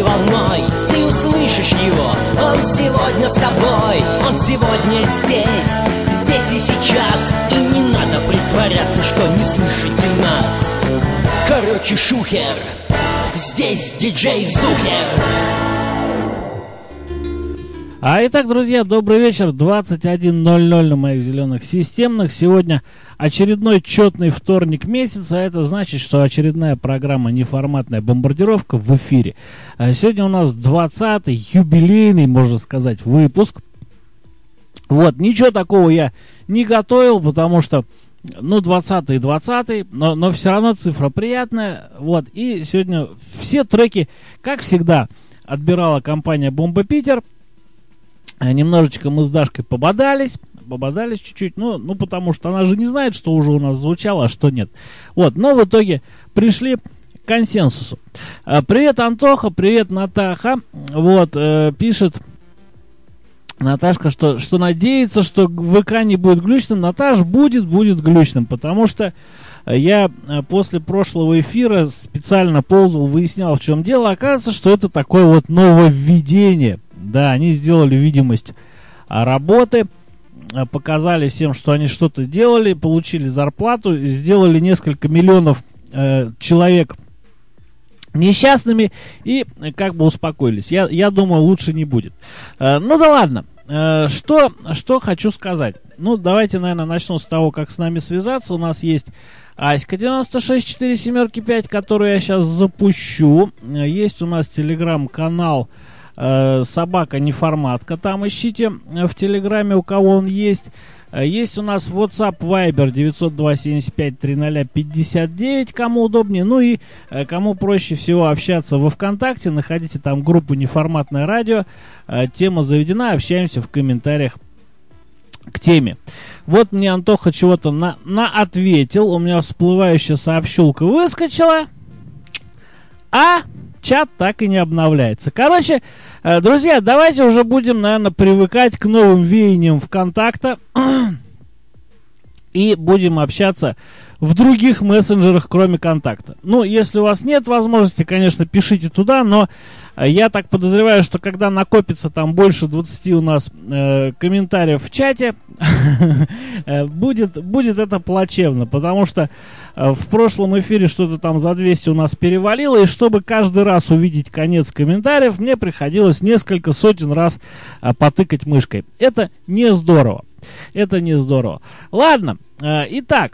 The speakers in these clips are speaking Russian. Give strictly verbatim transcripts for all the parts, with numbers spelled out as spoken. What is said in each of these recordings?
волной. Ты услышишь его, он сегодня с тобой. Он сегодня здесь, здесь и сейчас. И не надо притворяться, что не слышите нас. Короче, шухер, здесь диджей Зухер. А итак, друзья, добрый вечер, двадцать один ноль ноль на моих зеленых системных. Сегодня очередной четный вторник месяца, а это значит, что очередная программа «Неформатная бомбардировка» в эфире. А сегодня у нас двадцатый, юбилейный, можно сказать, выпуск. Вот, ничего такого я не готовил, потому что, ну, двадцатый и двадцатый, но, но все равно цифра приятная. Вот, и сегодня все треки, как всегда, отбирала компания «Бомба Питер». Немножечко мы с Дашкой пободались, пободались чуть-чуть, ну, ну, потому что она же не знает, что уже у нас звучало, а что нет. Вот, но в итоге пришли к консенсусу. Привет, Антоха, привет, Натаха. Вот, э, пишет Наташка, что, что надеется, что ВК не будет глючным. Наташ, будет, будет глючным, потому что я после прошлого эфира специально ползал, выяснял, в чем дело. Оказывается, что это такое вот нововведение. Да, они сделали видимость работы, показали всем, что они что-то делали, получили зарплату, сделали несколько миллионов э, человек несчастными и как бы успокоились. Я, я думаю, лучше не будет. Э, ну да ладно. Э, что, что хочу сказать. Ну, давайте, наверное, начну с того, как с нами связаться. У нас есть Аська девяносто шесть четыре семь пять, которую я сейчас запущу. Есть у нас телеграм-канал Собака Неформатка, там ищите в Телеграме, у кого он есть. Есть у нас WhatsApp, Viber девять два семь пять три ноль пять девять, кому удобнее. Ну и кому проще всего общаться во ВКонтакте, находите там группу Неформатное радио. Тема заведена, общаемся в комментариях к теме. Вот мне Антоха чего-то на, на ответил, у меня всплывающая сообщулка выскочила, а чат так и не обновляется. Короче, друзья, давайте уже будем, наверное, привыкать к новым веяниям ВКонтакта и будем общаться в других мессенджерах, кроме Контакта. Ну, если у вас нет возможности, конечно, пишите туда, но я так подозреваю, что когда накопится там больше двадцати у нас э, комментариев в чате, будет, будет это плачевно, потому что э, в прошлом эфире что-то там за двести у нас перевалило, и чтобы каждый раз увидеть конец комментариев, мне приходилось несколько сотен раз э, потыкать мышкой. Это не здорово. Это не здорово. Ладно, э, итак.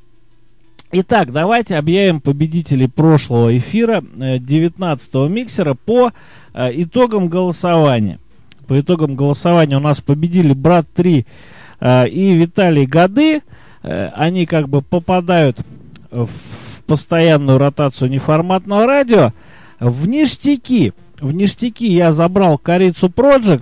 Итак, давайте объявим победителей прошлого эфира, девятнадцатого миксера, по э, итогам голосования. По итогам голосования у нас победили Брат три э, и Виталий Годы. Э, они как бы попадают в постоянную ротацию неформатного радио. В ништяки, в ништяки я забрал Корицу Project,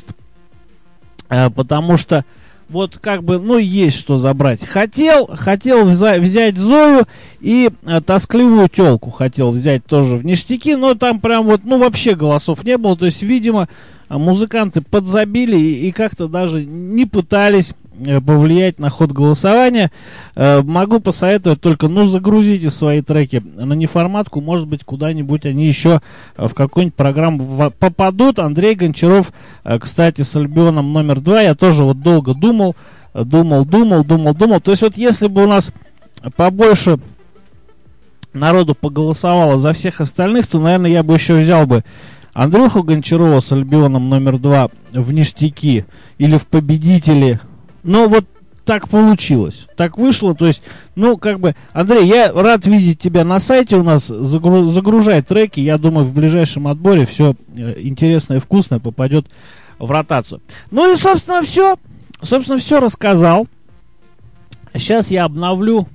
э, потому что вот как бы, ну, есть что забрать. Хотел, хотел вза- взять Зою и э, тоскливую телку хотел взять тоже в ништяки, но там прям вот, ну, вообще голосов не было. То есть, видимо, музыканты подзабили и, и как-то даже не пытались э, повлиять на ход голосования. Э, могу посоветовать только, ну, загрузите свои треки на неформатку, может быть, куда-нибудь они еще в какую-нибудь программу попадут. Андрей Гончаров, э, кстати, с альбионом номер два, я тоже вот долго думал, думал, думал, думал, думал. То есть вот если бы у нас побольше народу поголосовало за всех остальных, то, наверное, я бы еще взял бы Андрюху Гончарова с альбионом номер два в ништяки или в победители. Но вот так получилось. Так вышло. То есть, ну, как бы, Андрей, я рад видеть тебя на сайте у нас. Загру- загружай треки. Я думаю, в ближайшем отборе все э, интересное и вкусное попадет в ротацию. Ну и, собственно, все. Собственно, все рассказал. Сейчас я обновлю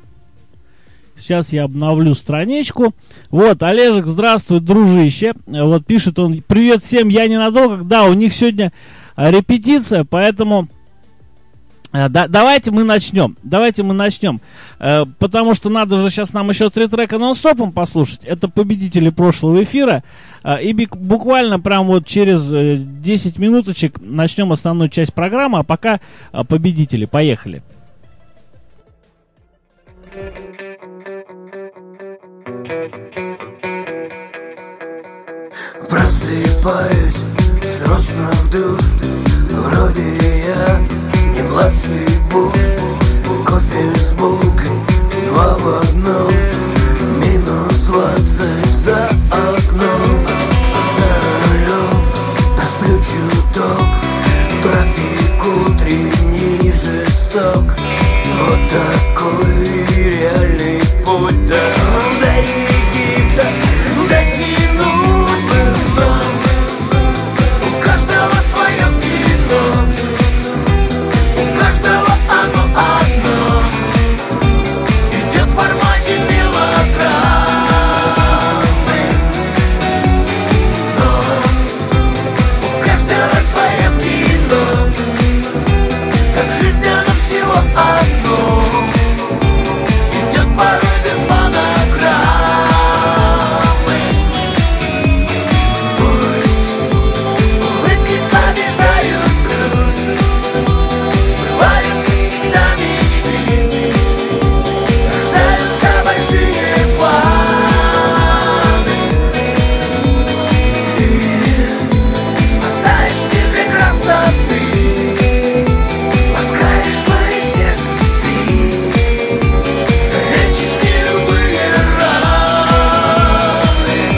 Сейчас я обновлю страничку. Вот, Олежек, здравствуй, дружище. Вот пишет он: привет всем, я ненадолго. Да, у них сегодня репетиция, поэтому да, давайте мы начнем. Давайте мы начнем. Э, потому что надо же сейчас нам еще три трека нон-стопом послушать. Это победители прошлого эфира. Э, и буквально прям вот через э, десять минуточек начнем основную часть программы. А пока э, победители. Поехали. Просыпаюсь срочно в душ. Вроде я не младший Буш. Кофе с булкой, два в одном. Минус двадцать за окном. За рулем посплю чуток. Трафик утренний жесток. Вот такой реальный путь до, до Египта. Дотянуть бы нам. У каждого свое кино. У каждого оно одно. Идет в формате мелодрамы. Но у каждого свое кино. Как жизнь она всего одно. Идет порой без монограммы. Пусть улыбки побеждают грусть. Сбываются всегда мечты. Рождаются большие планы. Ты спасаешь мир для красоты. Ласкаешь мое сердце ты. Залечишь мне любые раны.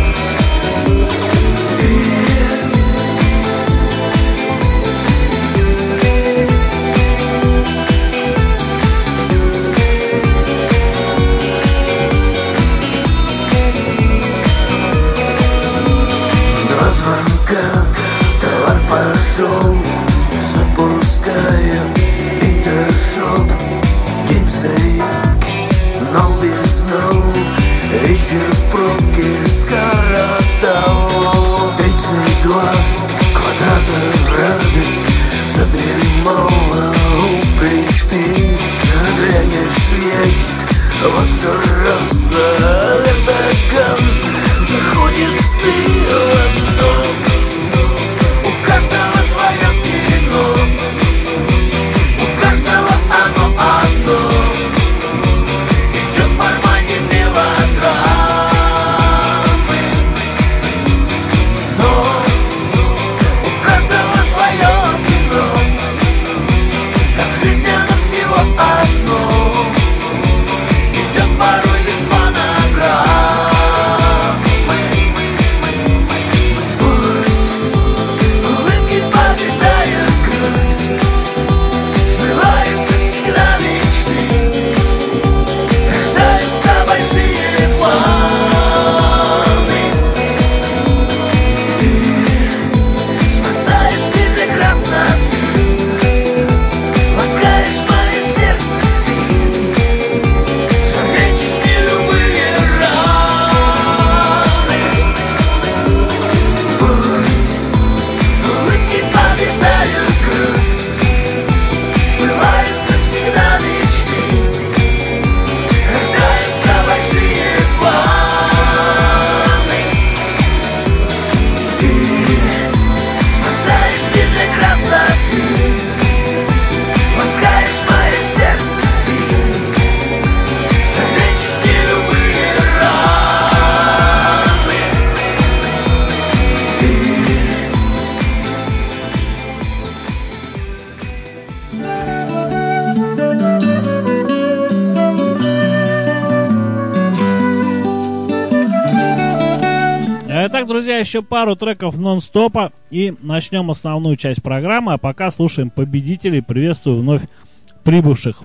Два звонка, товар пошел. Запускаю интершоп. День заявки, нол без нол. Вечер в пробке скоротал. Пять игла, квадратом радость. Задремала у плиты. Глянешь в ящик, вот зараза. Эрдоган заходит в стыло. У каждого свое кино. У каждого оно одно. Идет в формате мелодрамы. Но у каждого свое кино. Как жизнь она всего одно. Идет порой без монограммы. Улыбки побеждают грусть. Сбываются всегда мечты. Рождаются большие планы. Ты спасаешь мир для красоты. Ласкаешь мое сердце ты. Залечишь мне любые раны. Пусть улыбки побеждают грусть. Сбываются всегда мечты. Рождаются большие планы. Ты спасаешь мир для красоты. Ласкаешь мое сердце ты. Залечишь мне любые раны. Итак, друзья, еще пару треков нон-стопа и начнем основную часть программы. А пока слушаем победителей. Приветствую вновь прибывших.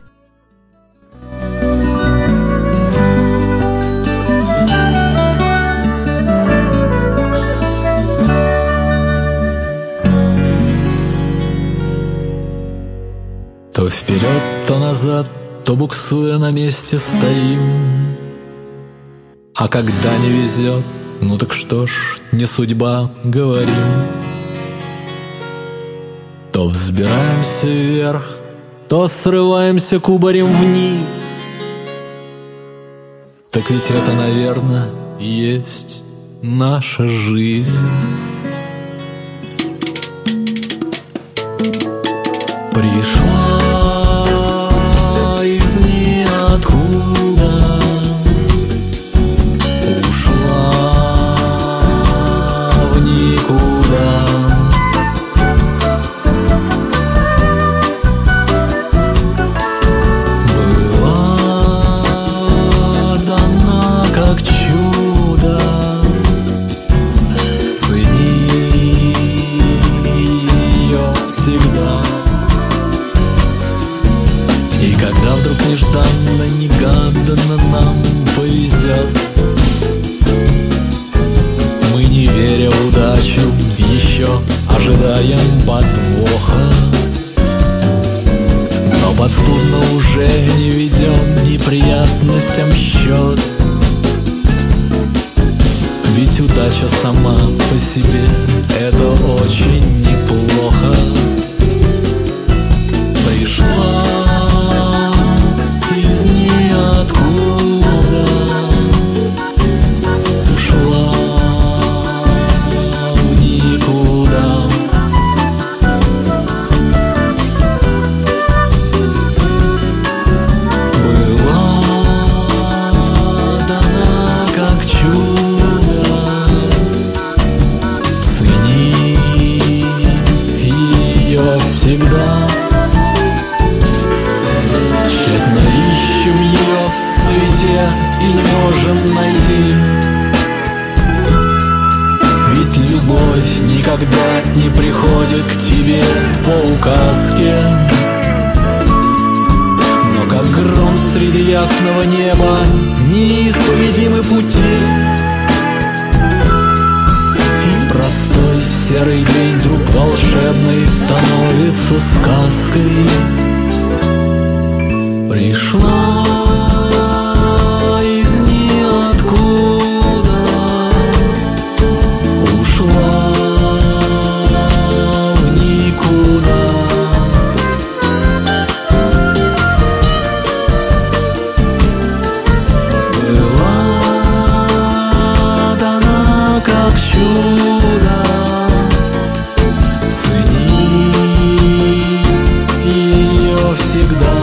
То вперед, то назад, то буксуя на месте стоим. А когда не везет, ну так что ж, не судьба, говорим. То взбираемся вверх, то срываемся кубарем вниз. Так ведь это, наверное, есть наша жизнь. Пришла из ниоткуда, ушла в ожидаем подвоха, но подспудно уже не ведем неприятностям счет. Ведь удача сама по себе — это очень неплохо. Пришла из ниоткуда, ушла в никуда. Была дана как чудо, цени ее всегда. Тщетно ищем ее в суете и не можем найти. Ведь любовь никогда не приходит к тебе по указке, но как гром среди ясного неба неисповедимы пути. И простой серый день вдруг волшебный становится сказкой. Пришла из ниоткуда, ушла в никуда. Была дана как чудо, цени ее всегда.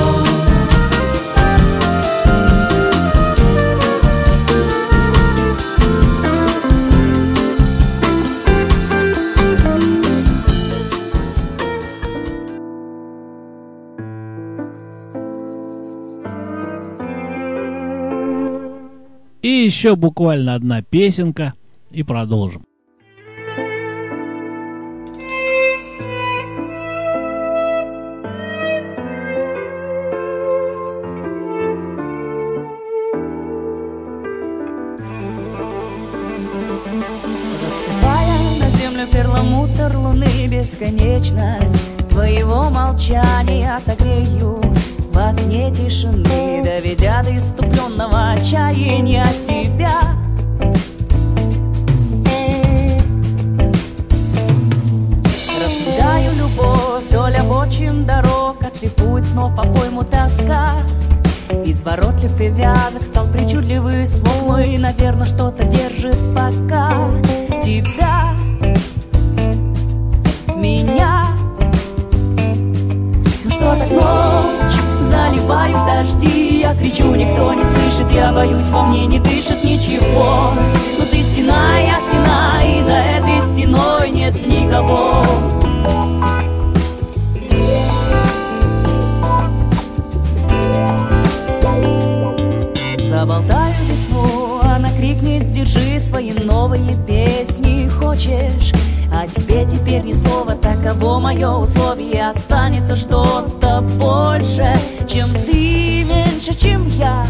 И еще буквально одна песенка, и продолжим. Рассыпая на землю перламутр луны бесконечность твоего молчания согрею в окне тишины, доведя до иступленного отчаяния себя. Раскидаю любовь вдоль обочин дорог, отшлифует снов по пойму тоска. Изворотлив и вязок стал причудливый свой, наверное, что-то держит пока тебя, меня. Ну что так ночь заливают дожди, я кричу, никто не слышит, я боюсь, во мне не дышит ничего. Но ты стена, я стена, и за этой стеной нет никого. Заболтаю весну, она крикнет, держи свои новые песни. Хочешь, а тебе теперь ни слова, таково мое условие. Останется что-то больше, чем ты, меньше, чем я.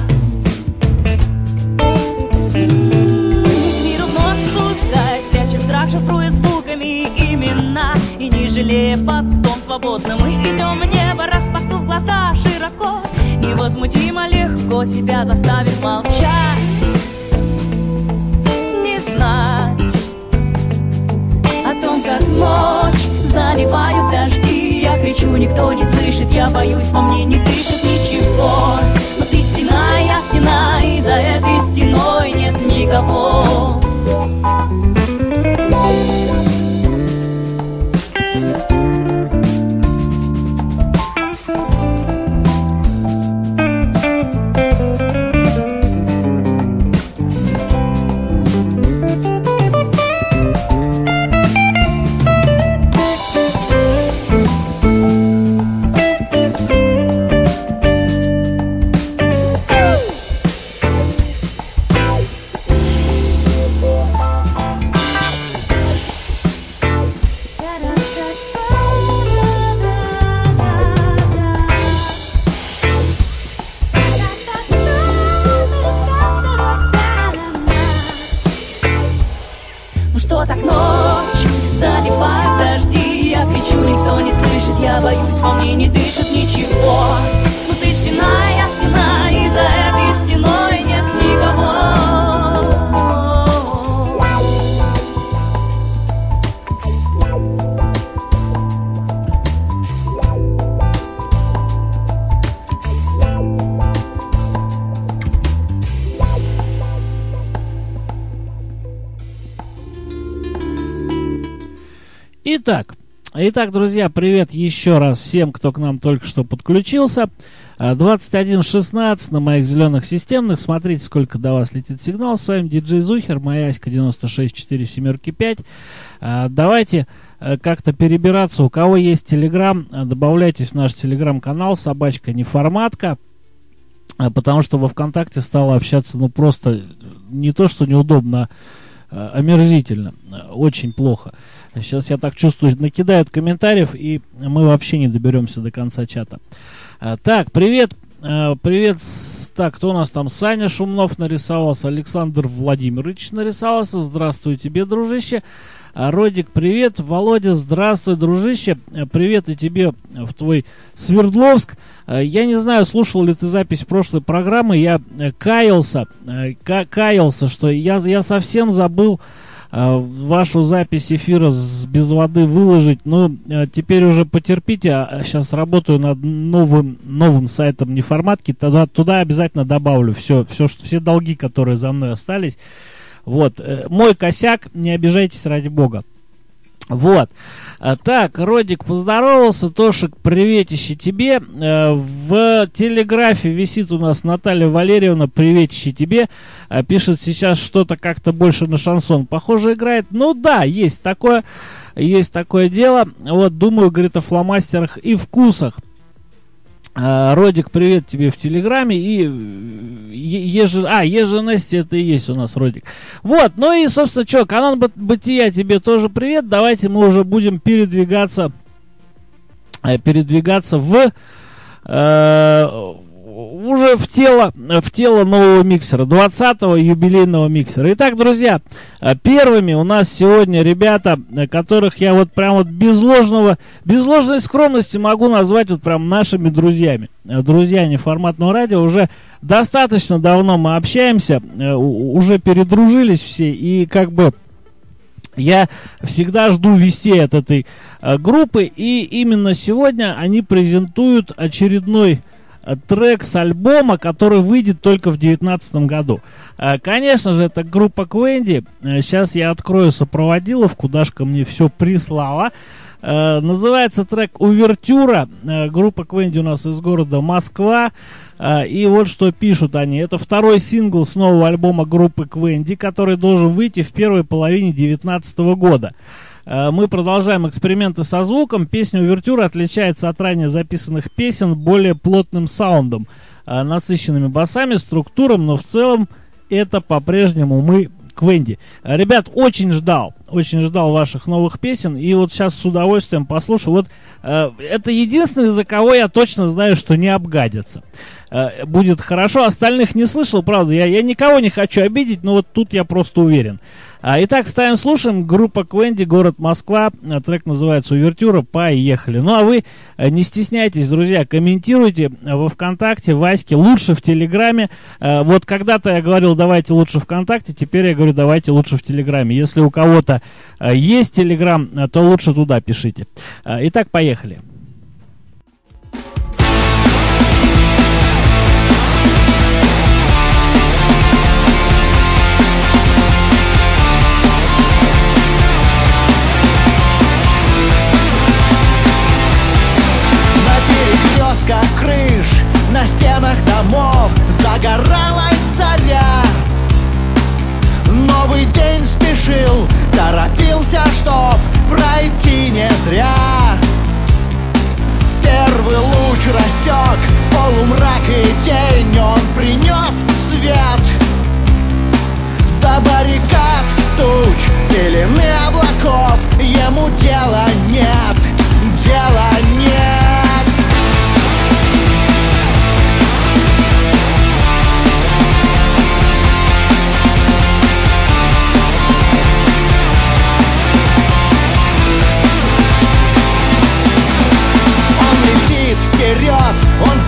Не к миру вновь спускаясь, пряча страх, шифруя звуками имена. И не жалея потом свободно мы идем в небо, распахнув глаза широко. Невозмутимо легко себя заставив молчать, не знать о том, как ночь заливают дожди. Я кричу, никто не слышит, я боюсь, во мне не дышит ничего. Но ты стена, я стена, и за этой стеной нет никого. боюсь, во мне не дышит ничего. Ну ты стена, я стена, и за этой стеной нет никого. Итак, итак, друзья, привет еще раз всем, кто к нам только что подключился. двадцать один шестнадцать на моих зеленых системных. Смотрите, сколько до вас летит сигнал. С вами диджей Зухер, моя Аська девяносто шесть четыре семерки пять. Давайте как-то перебираться. У кого есть телеграм, добавляйтесь в наш телеграм-канал собачка неформатка. Потому что во ВКонтакте стало общаться, ну просто не то, что неудобно, а омерзительно. Очень плохо. Сейчас я так чувствую, накидают комментариев, и мы вообще не доберемся до конца чата. А, так, привет, а, привет, так, кто у нас там? Саня Шумнов нарисовался, Александр Владимирович нарисовался, здравствуй тебе, дружище. А, Родик, привет, Володя, здравствуй, дружище, а, привет и тебе в твой Свердловск. А, я не знаю, слушал ли ты запись прошлой программы, я а, каялся, а, ка- каялся, что я, я совсем забыл вашу запись эфира с без воды выложить. Ну, теперь уже потерпите. А сейчас работаю над новым, новым сайтом неформатки. Туда, туда обязательно добавлю все, все, все долги, которые за мной остались. Вот. Мой косяк, не обижайтесь ради бога. Вот. А, так, Родик поздоровался. Тошик, приветище тебе. А, в телеграфе висит у нас Наталья Валерьевна, приветище тебе. А, пишет сейчас что-то как-то больше на шансон. Похоже, играет. Ну да, есть такое, есть такое дело. Вот, думаю, говорит, о фломастерах и вкусах. А, Родик, привет тебе в Телеграме. И еже... А, Еженести это и есть у нас, Родик. Вот, ну и, собственно, что, канон бытия тебе тоже привет. Давайте мы уже будем передвигаться, передвигаться в... Э, уже в тело, в тело нового миксера, двадцатого юбилейного миксера. Итак, друзья, первыми у нас сегодня ребята, которых я вот прям вот без ложного, без ложной скромности могу назвать вот прям нашими друзьями. Друзья неформатного радио, уже достаточно давно мы общаемся, уже передружились все, и как бы я всегда жду вестей от этой группы, и именно сегодня они презентуют очередной трек с альбома, который выйдет только в две тысячи девятнадцатом году. Конечно же, это группа Квенди. Сейчас я открою сопроводиловку. Дашка мне все прислала. Называется трек «Увертюра». Группа Квенди у нас из города Москва. И вот что пишут они. Это второй сингл с нового альбома группы Квенди, который должен выйти в первой половине две тысячи девятнадцатого года. Мы продолжаем эксперименты со звуком. Песня «Увертюра» отличается от ранее записанных песен более плотным саундом, насыщенными басами, структуром, но в целом это по-прежнему мы, Квенди. Ребят, очень ждал, очень ждал ваших новых песен, и вот сейчас с удовольствием послушаю. Вот э, это единственный, за кого я точно знаю, что не обгадятся. Э, будет хорошо, остальных не слышал, правда, я, я никого не хочу обидеть, но вот тут я просто уверен. А, итак, ставим, слушаем. Группа Квенди, город Москва. Трек называется «Увертюра». Поехали. Ну, а вы не стесняйтесь, друзья, комментируйте во ВКонтакте, в Аське, лучше в Телеграме. А, вот когда-то я говорил, давайте лучше ВКонтакте, теперь я говорю, давайте лучше в Телеграме. Если у кого-то а, есть Телеграм, то лучше туда пишите. А, итак, поехали. Крыш, на стенах домов загоралась заря. Новый день спешил, торопился, чтоб пройти не зря. Первый луч рассек полумрак и тень, он принес в свет. До баррикад, туч, пелены облаков ему дела нет, дела нет.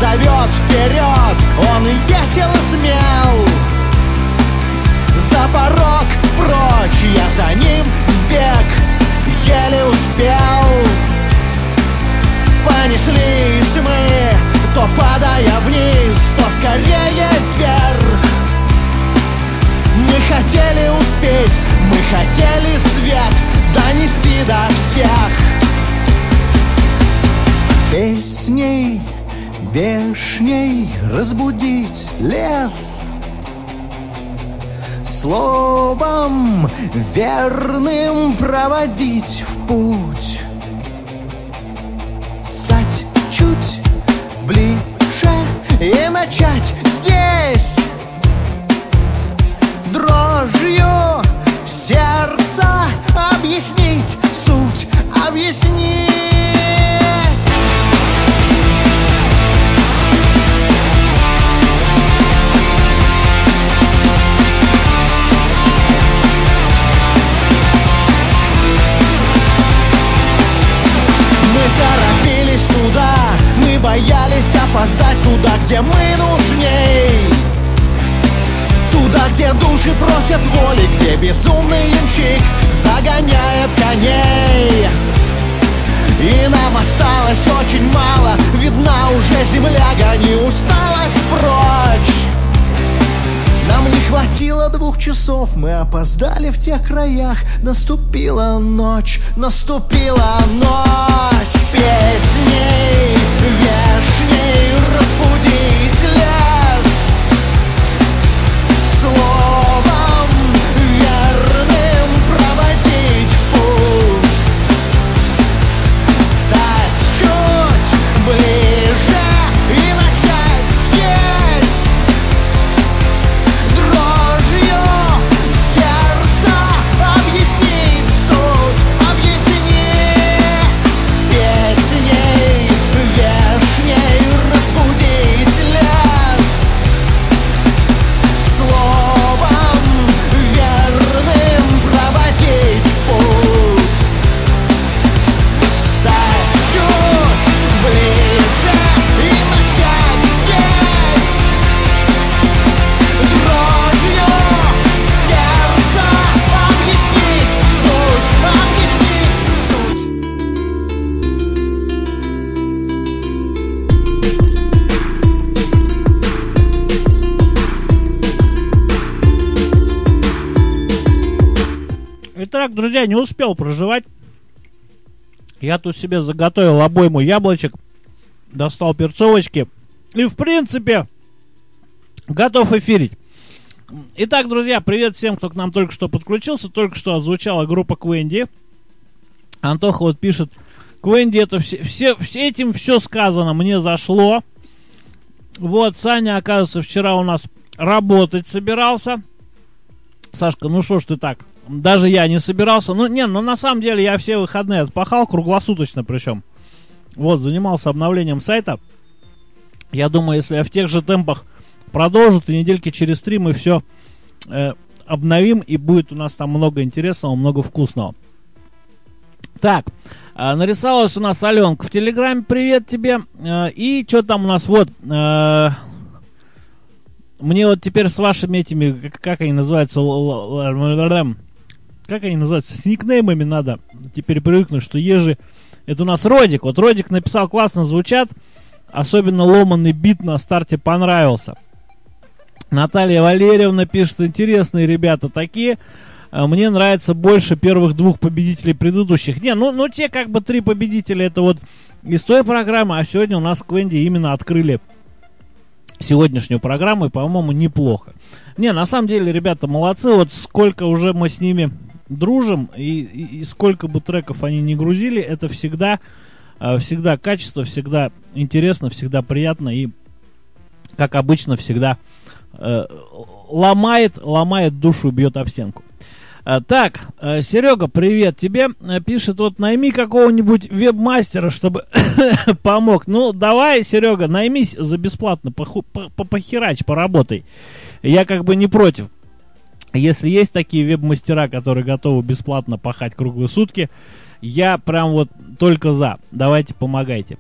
зовет вперед, он весел и смел. За порог прочь, я за ним в бег еле успел. Понеслись мы, то падая вниз, то скорее вверх. Мы хотели успеть, мы хотели свет донести до всех. Песней вешней разбудить лес, словом верным проводить в путь, стать чуть ближе и начать здесь дрожью сердца объяснить суть, объяснить. Торопились туда, мы боялись опоздать туда, где мы нужней. Туда, где души просят воли, где безумный ямщик загоняет коней. И нам осталось очень мало, видна уже земля, гони усталость прочь. Нам не хватило двух часов, мы опоздали в тех краях. Наступила ночь, наступила ночь. Песней вешней разбудить лес, словом верным проводить путь, стать чуть ближе и начать здесь дрожью сердца объяснить суть, объяснить. Песней вешней разбудить лес, словом верным проводить путь, стать чуть ближе и начать здесь дрожью сердца объяснить суть, объяснить суть. Итак, друзья, не успел проживать. Я тут себе заготовил обойму яблочек, достал перцовочки и, в принципе, готов эфирить. Итак, друзья, привет всем, кто к нам только что подключился. Только что отзвучала группа Квенди. Антоха вот пишет: Квенди, это все, все, все этим все сказано, мне зашло. Вот, Саня, оказывается, вчера у нас работать собирался. Сашка, ну что ж ты так? Даже я не собирался. Ну, не, ну на самом деле я все выходные отпахал, круглосуточно причем. Вот, занимался обновлением сайта. Я думаю, если я в тех же темпах продолжу, то недельки через три мы все э, обновим, и будет у нас там много интересного, много вкусного. Так, э, нарисовалась у нас Аленка в Телеграме, привет тебе. Э, и что там у нас, вот... Э, мне вот теперь с вашими этими, как, как они называются, как они называются, с никнеймами надо теперь привыкнуть, что ежи, это у нас Родик. Вот Родик написал, классно звучат, особенно ломанный бит на старте понравился. Наталья Валерьевна пишет, интересные ребята такие, мне нравится больше первых двух победителей предыдущих. Не, ну, ну те как бы три победителя, это вот из той программы, а сегодня у нас Квенди именно открыли сегодняшнюю программу, и, по-моему, неплохо. Не, на самом деле, ребята молодцы, вот сколько уже мы с ними дружим, и, и, и сколько бы треков они не грузили, это всегда, всегда качество, всегда интересно, всегда приятно, и, как обычно, всегда э, ломает, ломает душу, бьет об стенку. Так, Серега, привет тебе. Пишет, вот найми какого-нибудь веб-мастера, чтобы помог. Ну, давай, Серега, наймись за бесплатно, похерач, поработай. Я как бы не против. Если есть такие веб-мастера, которые готовы бесплатно пахать круглые сутки, я прям вот только за. Давайте, помогайте.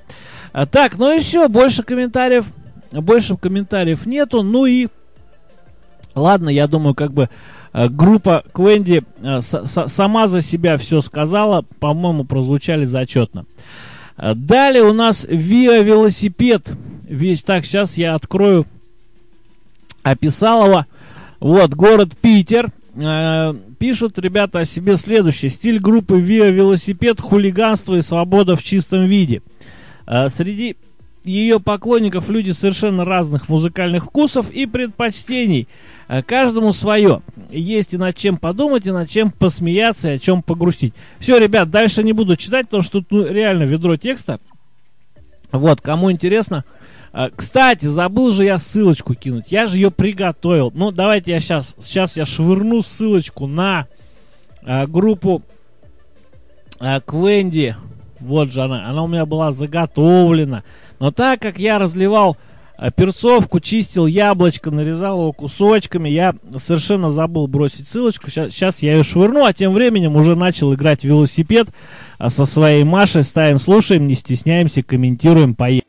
А, так, ну и все, больше комментариев, больше комментариев нету. Ну и ладно, я думаю, как бы э, группа Квенди э, с- с- сама за себя все сказала. По-моему, прозвучали зачетно. Э, далее у нас Виа Велосипед. Ведь, так, сейчас я открою Описалова. Вот, город Питер. Э, пишут ребята о себе следующее. Стиль группы Виа Велосипед, хулиганство и свобода в чистом виде. Э, среди ее поклонников люди совершенно разных музыкальных вкусов и предпочтений. Э, каждому свое. Есть и над чем подумать, и над чем посмеяться, и о чем погрустить. Все, ребят, дальше не буду читать, потому что тут ну, реально ведро текста. Вот, кому интересно. Э, кстати, забыл же я ссылочку кинуть. Я же ее приготовил. Ну, давайте я сейчас, сейчас я швырну ссылочку на э, группу э, Квенди. Вот же она. Она у меня была заготовлена. Но так как я разливал э, перцовку, чистил яблочко, нарезал его кусочками, я совершенно забыл бросить ссылочку. Сейчас, сейчас я ее швырну, а тем временем уже начал играть в велосипед э, со своей Машей. Ставим, слушаем, не стесняемся, комментируем, поехали.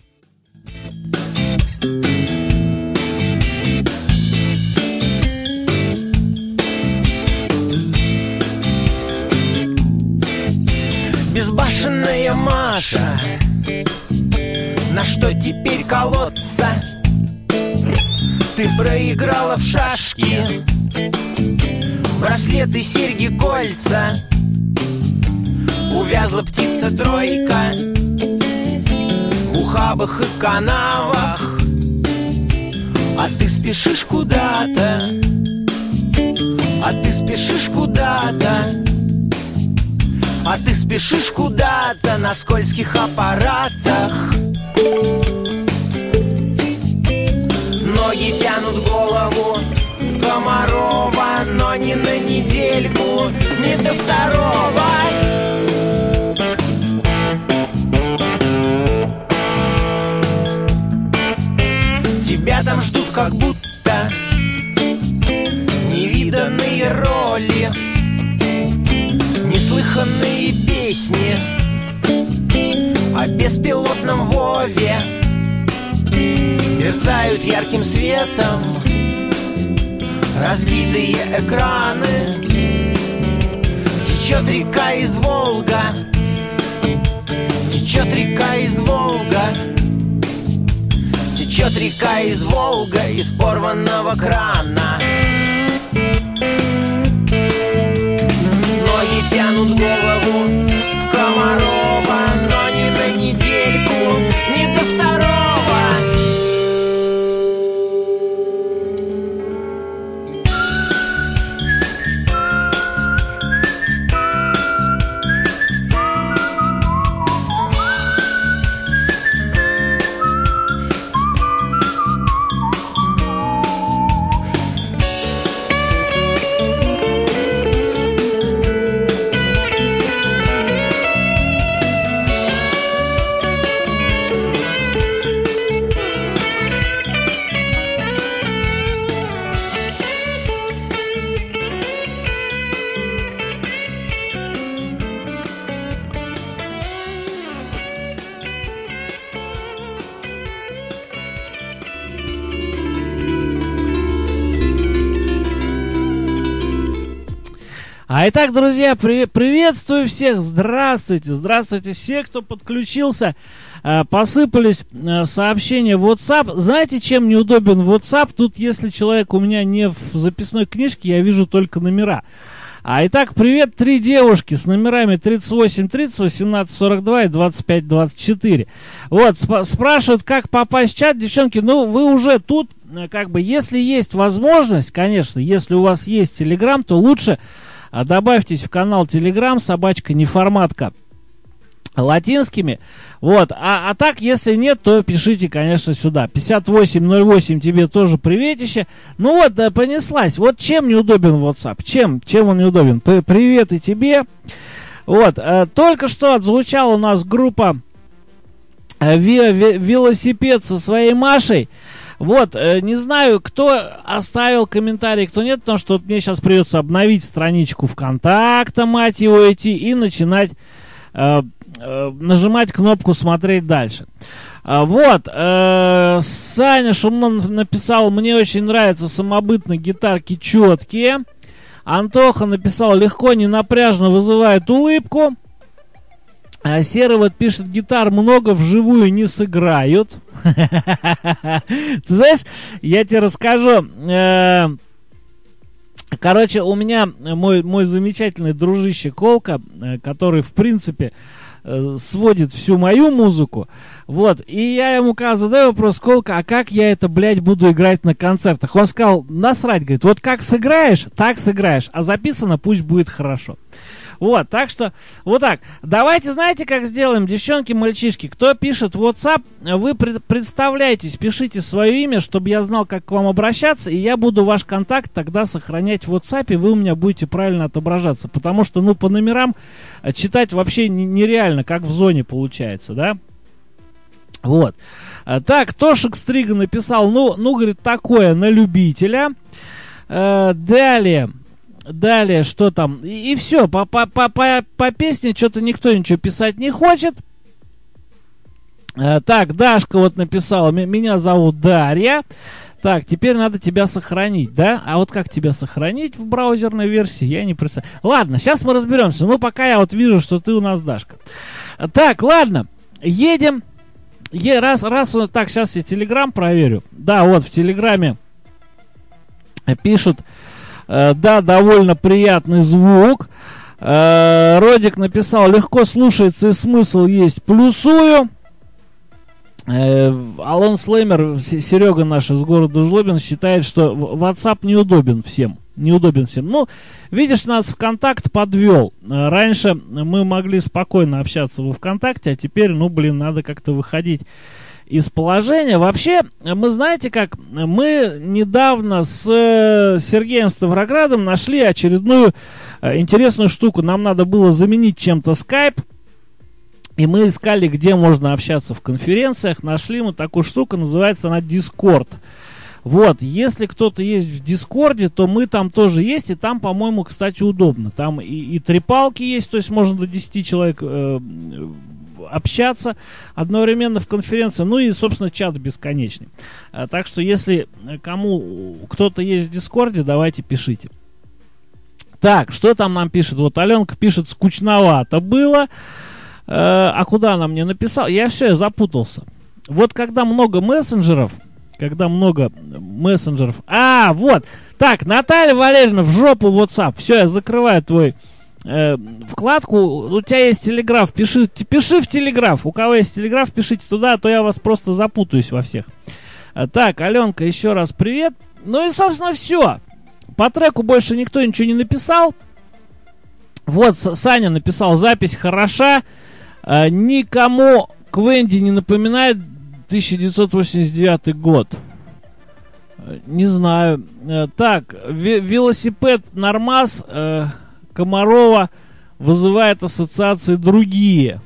Безбашенная Маша, на что теперь колоться? Ты проиграла в шашки, браслеты, серьги, кольца. Увязла птица тройка в ухабах и канавах. А ты спешишь куда-то, а ты спешишь куда-то, а ты спешишь куда-то на скользких аппаратах. Ноги тянут голову в Комарова, но не на недельку, не до второго. Тебя там ждут как будто невиданные роли, неслыханные песни о беспилотном Вове. Мерцают ярким светом разбитые экраны. Течет река из Волга, течет река из Волга, течет река из Волга из порванного крана. Ноги тянут голову в Комарова, но не на недельку, не до второго. А итак, друзья, при, приветствую всех, здравствуйте, здравствуйте все, кто подключился, э, посыпались э, сообщения в WhatsApp. Знаете, чем неудобен WhatsApp? Тут, если человек у меня не в записной книжке, я вижу только номера. А итак, привет, три девушки с номерами тридцать восемь тридцать, восемнадцать сорок два и двадцать пять двадцать четыре. Вот, сп- спрашивают, как попасть в чат. Девчонки, ну, вы уже тут, как бы, если есть возможность, конечно, если у вас есть Telegram, то лучше а добавьтесь в канал Telegram, собачка неформатка латинскими. Вот. А, а так, если нет, то пишите, конечно, сюда. пятьдесят восемь ноль восемь, тебе тоже приветище. Ну вот, да, понеслась. Вот чем неудобен WhatsApp? Чем? Чем он неудобен? Привет и тебе. Вот. А, только что отзвучала у нас группа а, ви, ви, велосипед со своей Машей. Вот, э, не знаю, кто оставил комментарий, кто нет, потому что вот мне сейчас придется обновить страничку ВКонтакта, мать его, идти и начинать э, э, нажимать кнопку «Смотреть дальше». А, вот, э, Саня Шумнов написал: мне очень нравятся самобытные гитарки четкие. Антоха написал: легко, ненапряжно, вызывает улыбку. А Серый вот пишет: гитар много, вживую не сыграют. Ты знаешь, я тебе расскажу. Короче, у меня мой, мой замечательный дружище Колка, который, в принципе, сводит всю мою музыку. Вот, и я ему когда задаю вопрос: Колка, а как я это, блядь, буду играть на концертах? Он сказал: насрать, говорит, вот как сыграешь, так сыграешь, а записано пусть будет хорошо. Вот, так что, вот так. Давайте, знаете, как сделаем, девчонки, мальчишки? Кто пишет в WhatsApp, вы пред, представляйтесь, пишите свое имя, чтобы я знал, как к вам обращаться, и я буду ваш контакт тогда сохранять в WhatsApp, и вы у меня будете правильно отображаться. Потому что, ну, по номерам читать вообще нереально, как в зоне получается, да? Вот. Так, Тошик Стрига написал: ну, ну, говорит, такое на любителя. Далее. Далее, что там? И, и все, по, по, по, по, по песне что-то никто ничего писать не хочет. А, так, Дашка вот написала: меня зовут Дарья. Так, теперь надо тебя сохранить, да? А вот как тебя сохранить в браузерной версии, я не представляю. Ладно, сейчас мы разберемся. Ну, пока я вот вижу, что ты у нас Дашка. Так, ладно, едем. Е, раз, раз, так, сейчас я Телеграм проверю. Да, вот в Телеграме пишут: да, довольно приятный звук. Родик написал: легко слушается и смысл есть, плюсую. Алон Слеймер, Серега наш из города Жлобин, считает, что WhatsApp неудобен всем. Неудобен всем. Ну, видишь, нас ВКонтакт подвел. Раньше мы могли спокойно общаться во ВКонтакте, а теперь, ну, блин, надо как-то выходить из положения. Вообще, мы знаете как, мы недавно с Сергеем Ставроградом нашли очередную интересную штуку. Нам надо было заменить чем-то Skype, и мы искали, где можно общаться в конференциях. Нашли мы такую штуку, называется она Discord. Вот, если кто-то есть в Дискорде, то мы там тоже есть, и там, по-моему, кстати, удобно. Там и, и трипалки есть, то есть можно до десяти человек э, общаться одновременно в конференции, ну и, собственно, чат бесконечный. А, так что, если кому кто-то есть в Дискорде, давайте пишите. Так, что там нам пишет? Вот Аленка пишет: скучновато было. Э, а куда она мне написала? Я все, я запутался. Вот когда много мессенджеров, когда много мессенджеров... А, вот. Так, Наталья Валерьевна, в жопу WhatsApp. Все, я закрываю твой э, вкладку. У тебя есть телеграф. Пиши, пиши в телеграф. У кого есть телеграф, пишите туда, а то я вас просто запутаюсь во всех. А, так, Аленка, еще раз привет. Ну и, собственно, все. По треку больше никто ничего не написал. Вот, Саня написал: запись хороша. А, никому Квенди не напоминает тысяча девятьсот восемьдесят девятый год. Не знаю. Так, велосипед Нормаз э, Комарова вызывает ассоциации другие.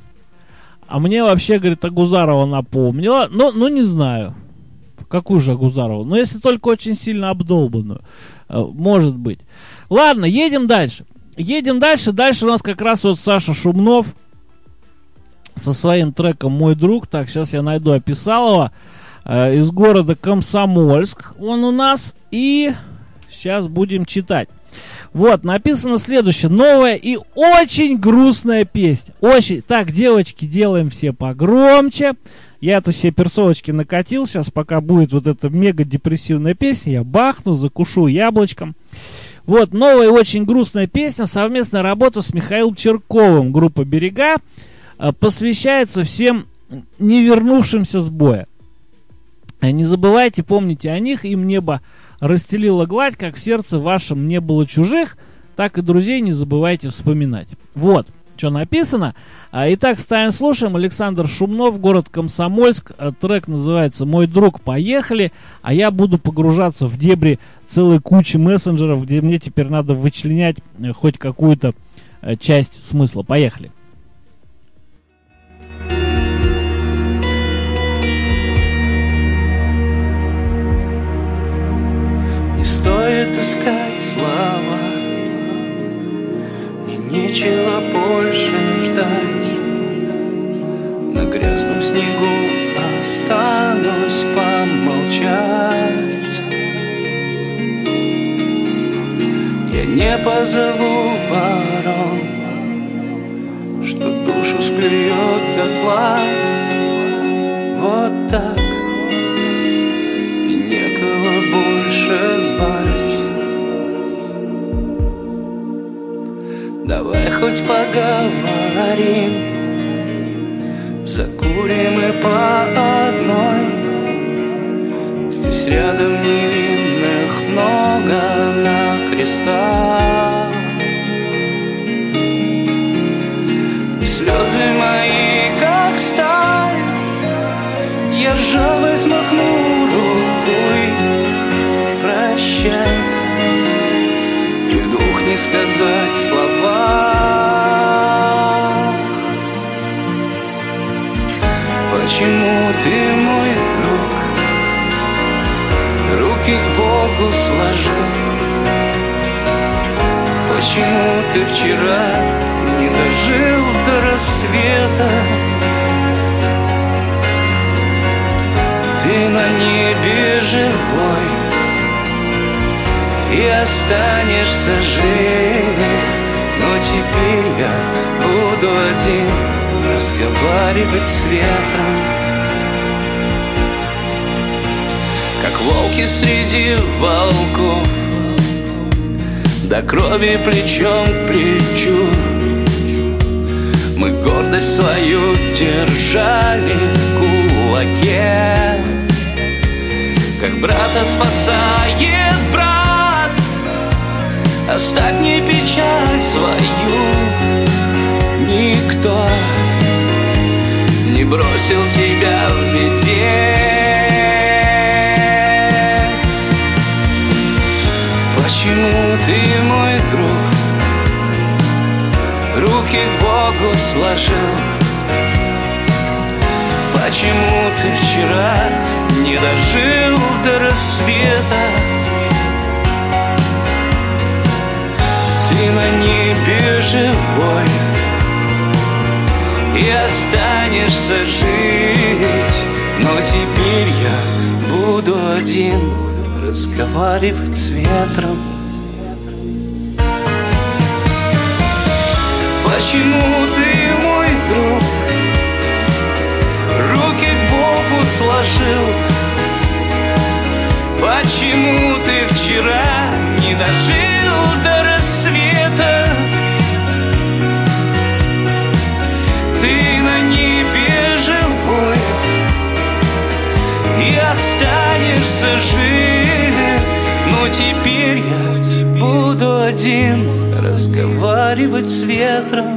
А мне вообще, говорит, Агузарова напомнила. Ну, ну не знаю. Какую же Агузарову? Ну, если только очень сильно обдолбанную. Э, может быть. Ладно, едем дальше. Едем дальше. Дальше у нас как раз вот Саша Шумнов со своим треком «Мой друг». Так, сейчас я найду Описалова. Э, из города Комсомольск он у нас. И сейчас будем читать. Вот, написано следующее. Новая и очень грустная песня. Очень. Так, девочки, делаем все погромче. Я-то себе перцовочки накатил. Сейчас, пока будет вот эта мега депрессивная песня, я бахну, закушу яблочком. Вот, новая и очень грустная песня. Совместная работа с Михаилом Черковым. Группа «Берега». Посвящается всем не вернувшимся с боя. Не забывайте, помните о них. Им небо расстелило гладь, как в сердце вашем не было чужих, так и друзей не забывайте вспоминать. Вот, что написано. Итак, ставим, слушаем. Александр Шумнов, город Комсомольск. Трек называется «Мой друг, поехали». А я буду погружаться в дебри целой кучи мессенджеров, где мне теперь надо вычленять хоть какую-то часть смысла. Поехали. Не стоит искать слова, мне нечего больше ждать. На грязном снегу печать. Я не позову ворон, что душу склюет дотла. Вот так, и некого больше звать. Давай хоть поговорим, закурим и по одной. Здесь рядом невинных много на крестах. И слезы мои, как сталь, я ржавый смахну рукой. Прощай, и вдруг не сказать слова. Почему ты, мой друг, руки к Богу сложил? Почему ты вчера не дожил до рассвета? Ты на небе живой и останешься жив. Но теперь я буду один разговаривать с ветром, как волки среди волков, до крови плечом к плечу. Мы гордость свою держали в кулаке, как брата спасает брат. Оставь мне печаль свою, никто не бросил тебя в беде. Почему ты, мой друг, руки к Богу сложил? Почему ты вчера не дожил до рассвета? Ты на небе живой и останешься жить. Но теперь я буду один разговаривать с ветром. Почему ты, мой друг, руки к Богу сложил? Почему ты вчера не дожил до рассвета? Ты на небе живой и останешься жив. Но теперь я буду один разговаривать с ветром.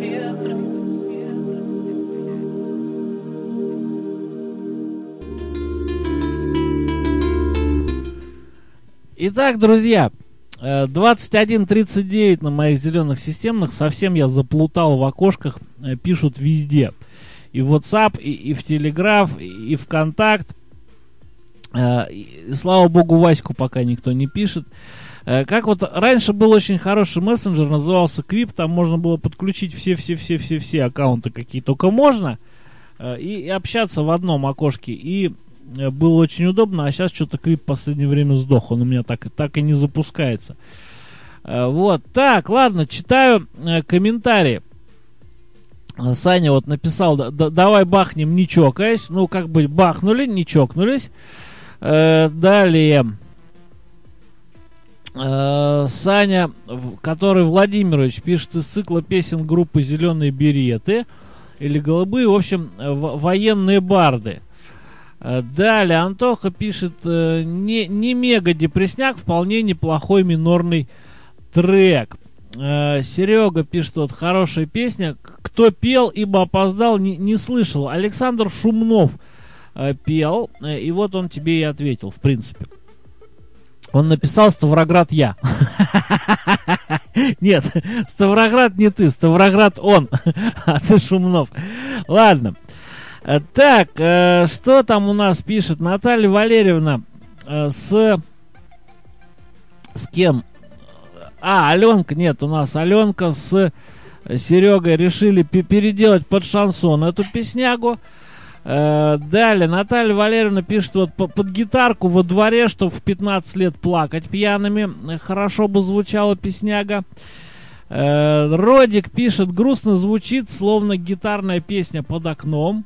Итак, друзья, двадцать один тридцать девять на моих зеленых системных. Совсем я заплутал в окошках. Пишут везде. И в WhatsApp, и, и в Telegraph, и, и в Контакт. И, слава богу, Ваську пока никто не пишет. Как вот раньше был очень хороший мессенджер, назывался Квип. Там можно было подключить все-все-все-все-все аккаунты, какие только можно, и, и общаться в одном окошке. И было очень удобно, а сейчас что-то Квип в последнее время сдох. Он у меня так, так и не запускается. Вот, так, ладно, читаю комментарии. Саня вот написал: давай бахнем, не чокаясь. Ну, как бы бахнули, не чокнулись. Далее. Саня, который Владимирович, пишет из цикла песен группы «Зеленые береты» или «Голубые», в общем, военные барды. Далее Антоха пишет: не, не мега депресняк, вполне неплохой минорный трек. Серега пишет: вот хорошая песня. Кто пел, ибо опоздал, не, не слышал. Александр Шумнов пел, и вот он тебе и ответил, в принципе. Он написал: Ставроград я. Нет, Ставроград не ты, Ставроград он, а ты Шумнов. Ладно. Так, что там у нас пишет Наталья Валерьевна с... С кем? А, Аленка, нет, у нас Аленка с Серегой решили переделать под шансон эту песнягу. Э, далее, Наталья Валерьевна пишет, вот под гитарку во дворе, чтобы в пятнадцать лет плакать пьяными. Хорошо бы звучала песняга. Э, Родик пишет, грустно звучит, словно гитарная песня под окном.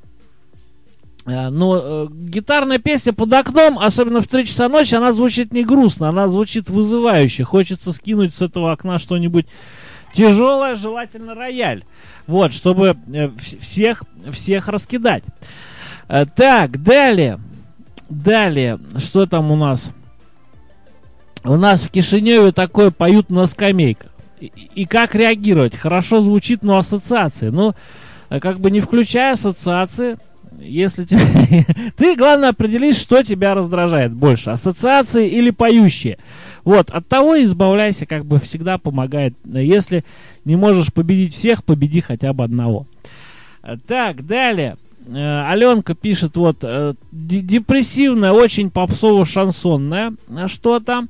Э, но э, гитарная песня под окном, особенно в три часа ночи, она звучит не грустно, она звучит вызывающе. Хочется скинуть с этого окна что-нибудь тяжелое, желательно рояль. Вот, чтобы э, всех, всех раскидать. Э, так, далее. Далее, что там у нас? У нас в Кишиневе такое поют на скамейках. И, и как реагировать? Хорошо звучит, но ассоциации. Ну, как бы не включая ассоциации, если тебе... Ты, главное, определись, что тебя раздражает больше. Ассоциации или поющие. Вот, от того избавляйся, как бы всегда помогает. Если не можешь победить всех, победи хотя бы одного. Так, далее. Аленка пишет, вот, депрессивное, очень попсово-шансонное что-то.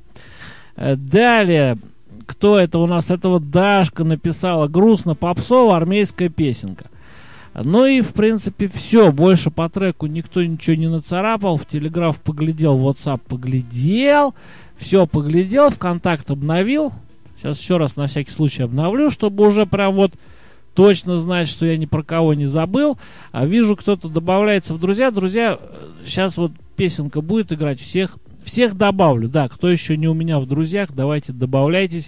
Далее, кто это у нас? Это вот Дашка написала, грустно, попсово, армейская песенка. Ну и, в принципе, все. Больше по треку никто ничего не нацарапал. В Телеграф поглядел, в WhatsApp поглядел. Все поглядел, ВКонтакт обновил. Сейчас еще раз на всякий случай обновлю, чтобы уже прям вот точно знать, что я ни про кого не забыл. А вижу, кто-то добавляется в друзья. Друзья, сейчас вот песенка будет играть. Всех, всех добавлю. Да, кто еще не у меня в друзьях, давайте добавляйтесь,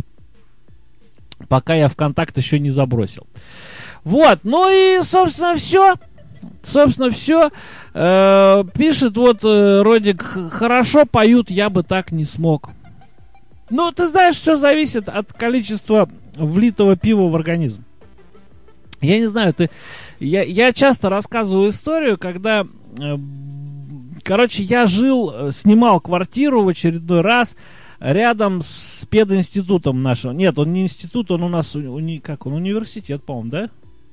пока я ВКонтакт еще не забросил. Вот, ну и, собственно, все. Собственно, все. Э, пишет вот э, Родик, хорошо поют, я бы так не смог. Ну, ты знаешь, все зависит от количества влитого пива в организм. Я не знаю, ты... Я, я часто рассказываю историю, когда... Э, короче, я жил, снимал квартиру в очередной раз рядом с пединститутом нашим. Нет, он не институт, он у нас... Уни, как он? Университет, по-моему, да?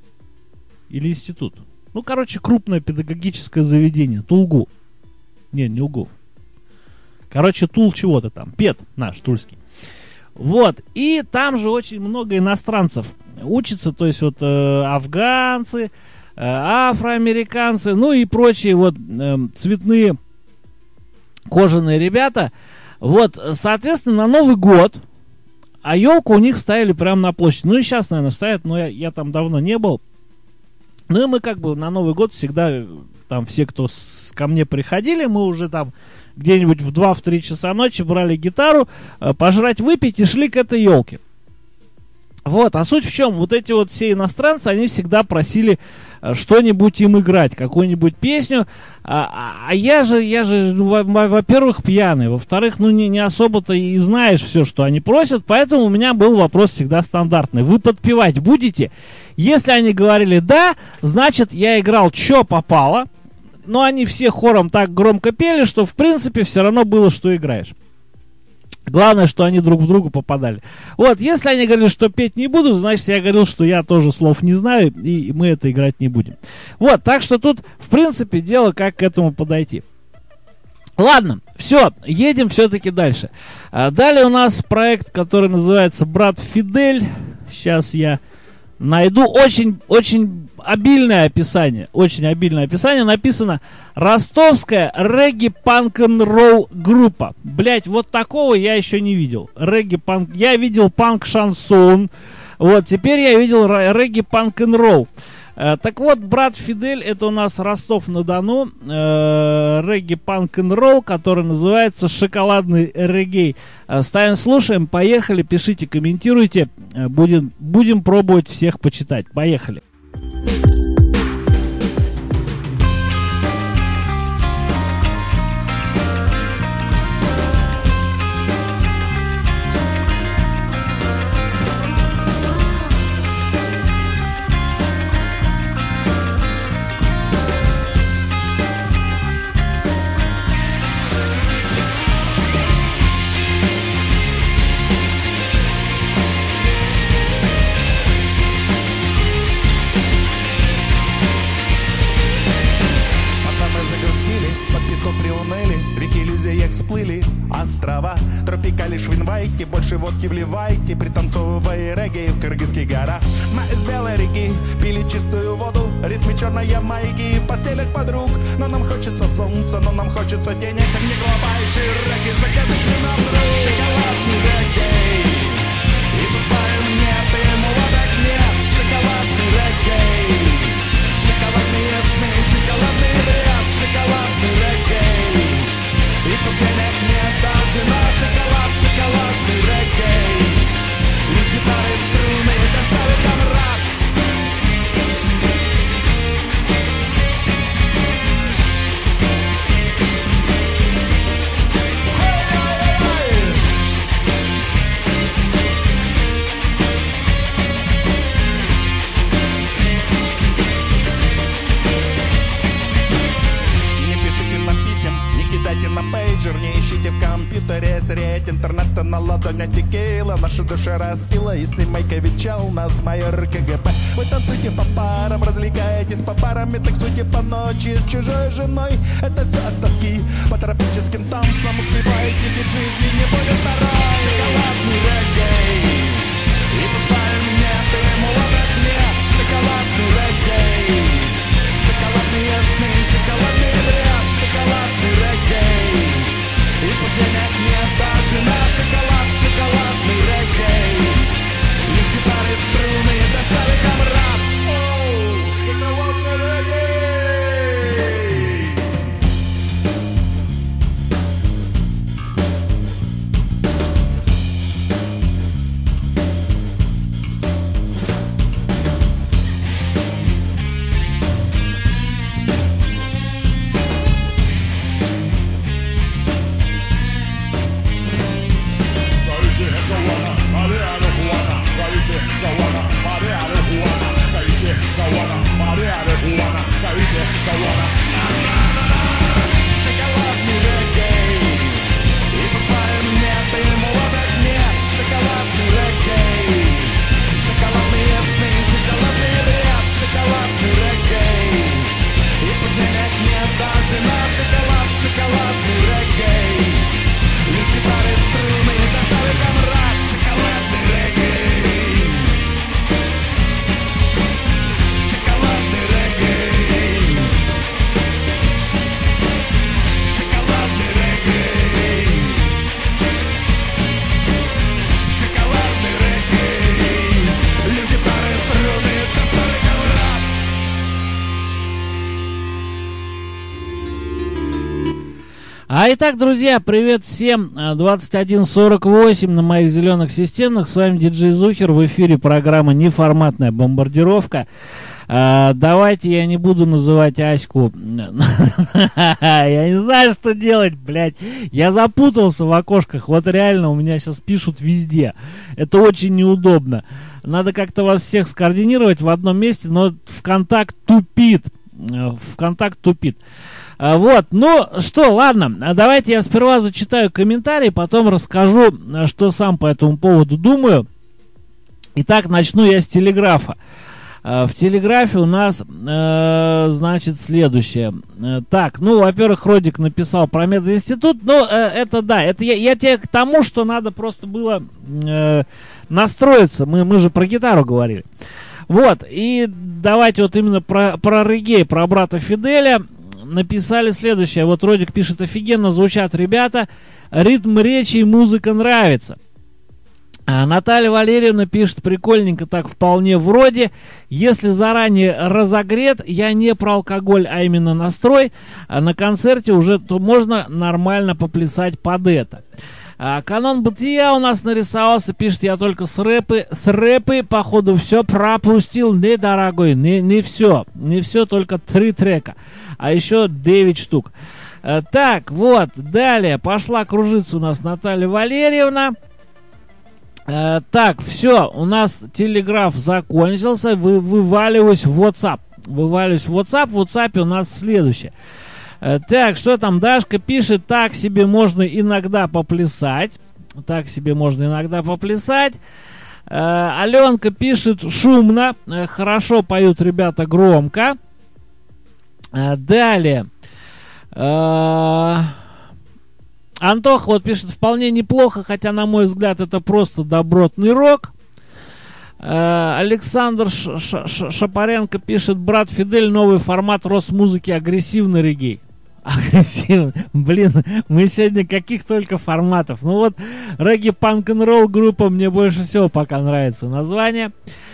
Или институт? Ну, короче, крупное педагогическое заведение. Тулгу. Не, не Лгу. Короче, Тул чего-то там. Пед наш, тульский. Вот. И там же очень много иностранцев учатся. То есть вот э, афганцы, э, афроамериканцы, ну и прочие вот э, цветные кожаные ребята. Вот, соответственно, на Новый год, а елку у них ставили прямо на площади. Ну и сейчас, наверное, ставят, но я, я там давно не был. Ну и мы как бы на Новый год всегда, там все, кто с, ко мне приходили, мы уже там где-нибудь в два-три часа ночи брали гитару, э, пожрать, выпить и шли к этой елке. Вот, а суть в чем? Вот эти вот все иностранцы, они всегда просили э, что-нибудь им играть, какую-нибудь песню. А, а я же, я же, ну, во- во-первых, пьяный, во-вторых, ну, не, не особо-то и знаешь все, что они просят, поэтому у меня был вопрос всегда стандартный. Вы подпевать будете? Если они говорили «да», значит, я играл «чё попало», но они все хором так громко пели, что, в принципе, все равно было, что играешь. Главное, что они друг в друга попадали. Вот, если они говорили, что петь не буду, значит, я говорил, что я тоже слов не знаю, и мы это играть не будем. Вот, так что тут, в принципе, дело, как к этому подойти. Ладно, все, едем все-таки дальше. А далее у нас проект, который называется «Брат Фидель». Сейчас я найду. Очень, очень обильное описание. Очень обильное описание. Написано: ростовская регги-панк-н-ролл группа. Блять, вот такого я еще не видел. Регги-панк. Я видел панк-шансон. Вот, теперь я видел регги-панк-н-ролл. Э, так вот, брат Фидель, это у нас Ростов-на-Дону. Э, регги-панк-н-ролл, который называется «Шоколадный реггей». Э, ставим, слушаем, поехали, пишите, комментируйте. Э, будем, будем пробовать всех почитать. Поехали. Всплыли острова, тропикали швинвайки, больше водки вливайте, пританцовывая регги в кыргызских горах. Мы из белой реки пили чистую воду, ритмы черной майки в постелях подруг. Но нам хочется солнца, но нам хочется денег. Не глобальший регги, загадочный нам друг. Шоколадный регги, и пускай нет, и молодок нет. Шоколадный регги, шоколадные сны, шоколадный бред. Шоколадный регги, и пускай нет, даже на шоколад. Шоколадный регги, лишь гитары, струны, доставит камрад. Кидайте на пейджер, не ищите в компьютере средь интернета на ладонь, а текила наши души растила. И семейка вечал нас майор КГБ. Вы танцуйте по парам, развлекаетесь по парам и таксуйте по ночи с чужой женой. Это все от тоски по тропическим танцам. Успеваете, ведь жизни не будет второй. Шоколадный регги, и пускай нет, и молодок нет. Шоколадный регги, шоколадные сны, шоколадный бред. Шоколадный регги, и пусть денег нет даже на шоколад. Шоколадный регги, лишь гитары, струны, доставит камрад. Оу, шоколадный регги. Шоколадный регги, и пускай нет, и молодок нет. Шоколадный регги, шоколадные сны, шоколадный бред. Шоколадный регги, и пусть денег нет даже на шоколад. Шоколадный регги, лишь гитары, струны, доставит камрад. Шоколадный регги, шоколадный регги, шоколадный регги, шоколадный регги, лишь гитары, струны, доставит камрад. А итак, друзья, привет всем. двадцать один сорок восемь на моих зеленых системах. С вами диджей Зухер. В эфире программа «Неформатная бомбардировка». А, давайте я не буду называть Аську. Я не знаю, что делать, блядь. Я запутался в окошках. Вот реально у меня сейчас пишут везде. Это очень неудобно. Надо как-то вас всех скоординировать в одном месте, но ВКонтакт тупит. ВКонтакт тупит. Вот, ну что, ладно, давайте я сперва зачитаю комментарии, потом расскажу, что сам по этому поводу думаю. Итак, начну я с телеграфа. В телеграфе у нас, э, значит, следующее. Так, ну, во-первых, Родик написал про мединститут. Ну, э, это да, это я, я тебе к тому, что надо просто было э, настроиться. Мы, мы же про гитару говорили. Вот, и давайте вот именно про, про реггей, про брата Фиделя. Написали следующее. Вот Родик пишет: офигенно звучат ребята, ритм речи и музыка нравится. А Наталья Валерьевна пишет: прикольненько так, вполне вроде. Если заранее разогрет, я не про алкоголь, а именно настрой, а на концерте уже то можно нормально поплясать под это. А канон бытия у нас нарисовался, пишет: я только с рэпы, с рэпы, походу, все пропустил, не, дорогой, не, не все, не все, только три трека, а еще девять штук. А, так, вот, далее, пошла кружиться у нас Наталья Валерьевна. А, так, все, у нас телеграф закончился, вы, вываливаюсь в WhatsApp, вываливаюсь в WhatsApp, в WhatsApp у нас следующее. Так, что там Дашка пишет: так себе можно иногда поплясать. Так себе можно иногда поплясать. э, Аленка пишет: шумно, э, хорошо поют ребята, громко. э, Далее э, Антох вот пишет: вполне неплохо, хотя на мой взгляд это просто добротный рок. Александр Ш- Ш- Ш- Шапаренко пишет: брат Фидель, новый формат Росмузыки, агрессивный регги. Агрессивный. Блин, мы сегодня каких только форматов. Ну вот, регги панк н ролл группа мне больше всего пока нравится название.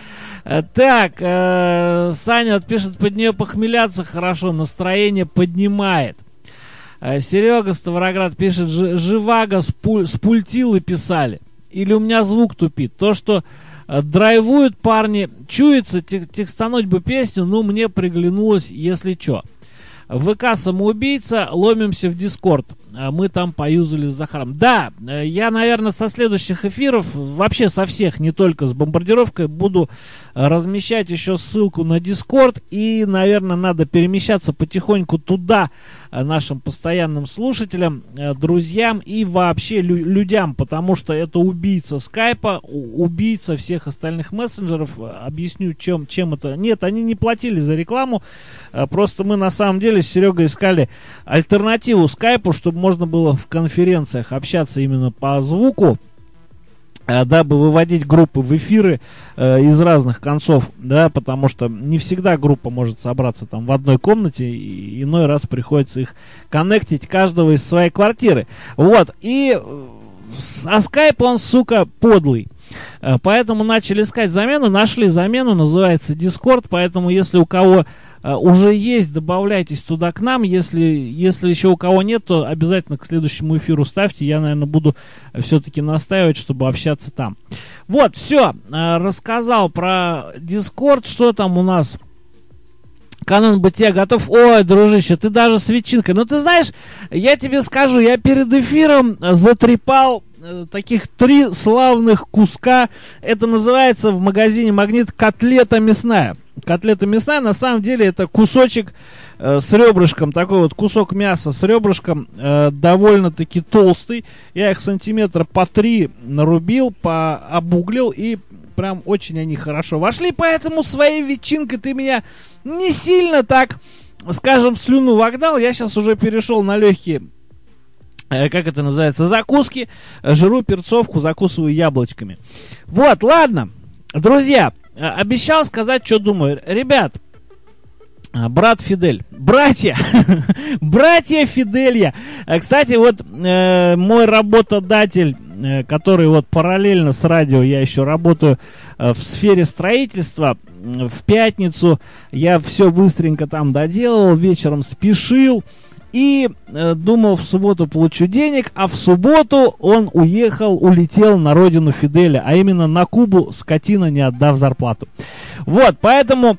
Так, э, Саня вот пишет: под нее похмеляться хорошо, настроение поднимает. э, Серега Ставроград пишет: Живаго с, пуль, с пультилы писали. Или у меня звук тупит. То, что э, драйвуют парни, чуется, тек, текстануть бы песню, ну мне приглянулось, если чё. ВК самоубийца, ломимся в Дискорд. Мы там поюзали с Захаром. Да, я, наверное, со следующих эфиров, вообще со всех, не только с бомбардировкой, буду размещать еще ссылку на Дискорд. И, наверное, надо перемещаться потихоньку туда нашим постоянным слушателям, друзьям и вообще лю- людям. Потому что это убийца скайпа, убийца всех остальных мессенджеров. Объясню, чем, чем это. Нет, они не платили за рекламу. Просто мы на самом деле с Серегой искали альтернативу скайпу, чтобы можно было в конференциях общаться именно по звуку, дабы выводить группы в эфиры э, из разных концов, да, потому что не всегда группа может собраться там в одной комнате, и иной раз приходится их коннектить каждого из своей квартиры. Вот, и а скайп, он, сука, подлый. Поэтому начали искать замену, нашли замену, называется Discord, поэтому если у кого uh, уже есть, добавляйтесь туда к нам, если, если еще у кого нет, то обязательно к следующему эфиру ставьте, я, наверное, буду все-таки настаивать, чтобы общаться там. Вот, все, uh, рассказал про Discord, что там у нас. Канон бытия готов. Ой, дружище, ты даже с ветчинкой. Ну, ты знаешь, я тебе скажу, я перед эфиром затрепал э, таких три славных куска. Это называется в магазине «Магнит» котлета мясная. Котлета мясная, на самом деле, это кусочек э, с ребрышком. Такой вот кусок мяса с ребрышком, э, довольно-таки толстый. Я их сантиметра по три нарубил, пообуглил, и прям очень они хорошо вошли. Поэтому своей ветчинкой ты меня не сильно так, скажем, в слюну вогнал. Я сейчас уже перешел на легкие, э, как это называется, закуски. Жру перцовку, закусываю яблочками. Вот, ладно, друзья, э, обещал сказать, что думаю. Ребят, брат Фидель, братья, братья Фиделья. Кстати, вот э, мой работодатель, э, который вот параллельно с радио, я еще работаю э, в сфере строительства. В пятницу я все быстренько там доделал, вечером спешил и э, думал, в субботу получу денег, а в субботу он уехал, улетел на родину Фиделя, а именно на Кубу, скотина, не отдав зарплату. Вот, поэтому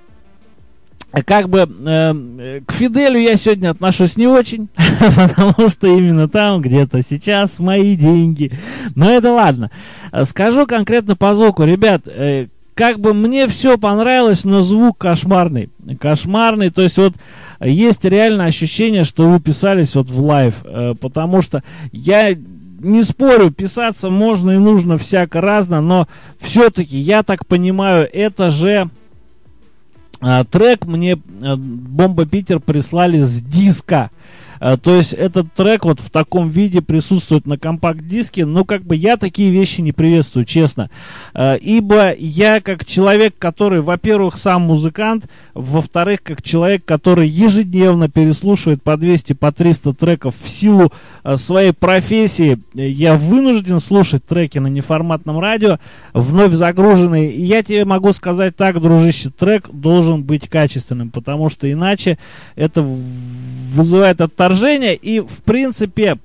как бы э, к Фиделю я сегодня отношусь не очень, потому что именно там где-то сейчас мои деньги. Но это ладно. Скажу конкретно по звуку. Ребят, э, как бы мне все понравилось, но звук кошмарный. Кошмарный, то есть вот есть реально ощущение, что вы писались вот в лайв. Э, потому что я не спорю, писаться можно и нужно всяко разно, но все-таки, я так понимаю, это же... А, трек мне а, Бомба Питер прислали с диска. А, то есть этот трек вот в таком виде присутствует на компакт-диске. Но как бы я такие вещи не приветствую, честно. А, ибо я как человек, который, во-первых, сам музыкант, во-вторых, как человек, который ежедневно переслушивает по двести, по триста треков в силу а, своей профессии, я вынужден слушать треки на неформатном радио, вновь загруженные. И я тебе могу сказать так, дружище, трек должен быть качественным, потому что иначе это вызывает отторжение. И в принципе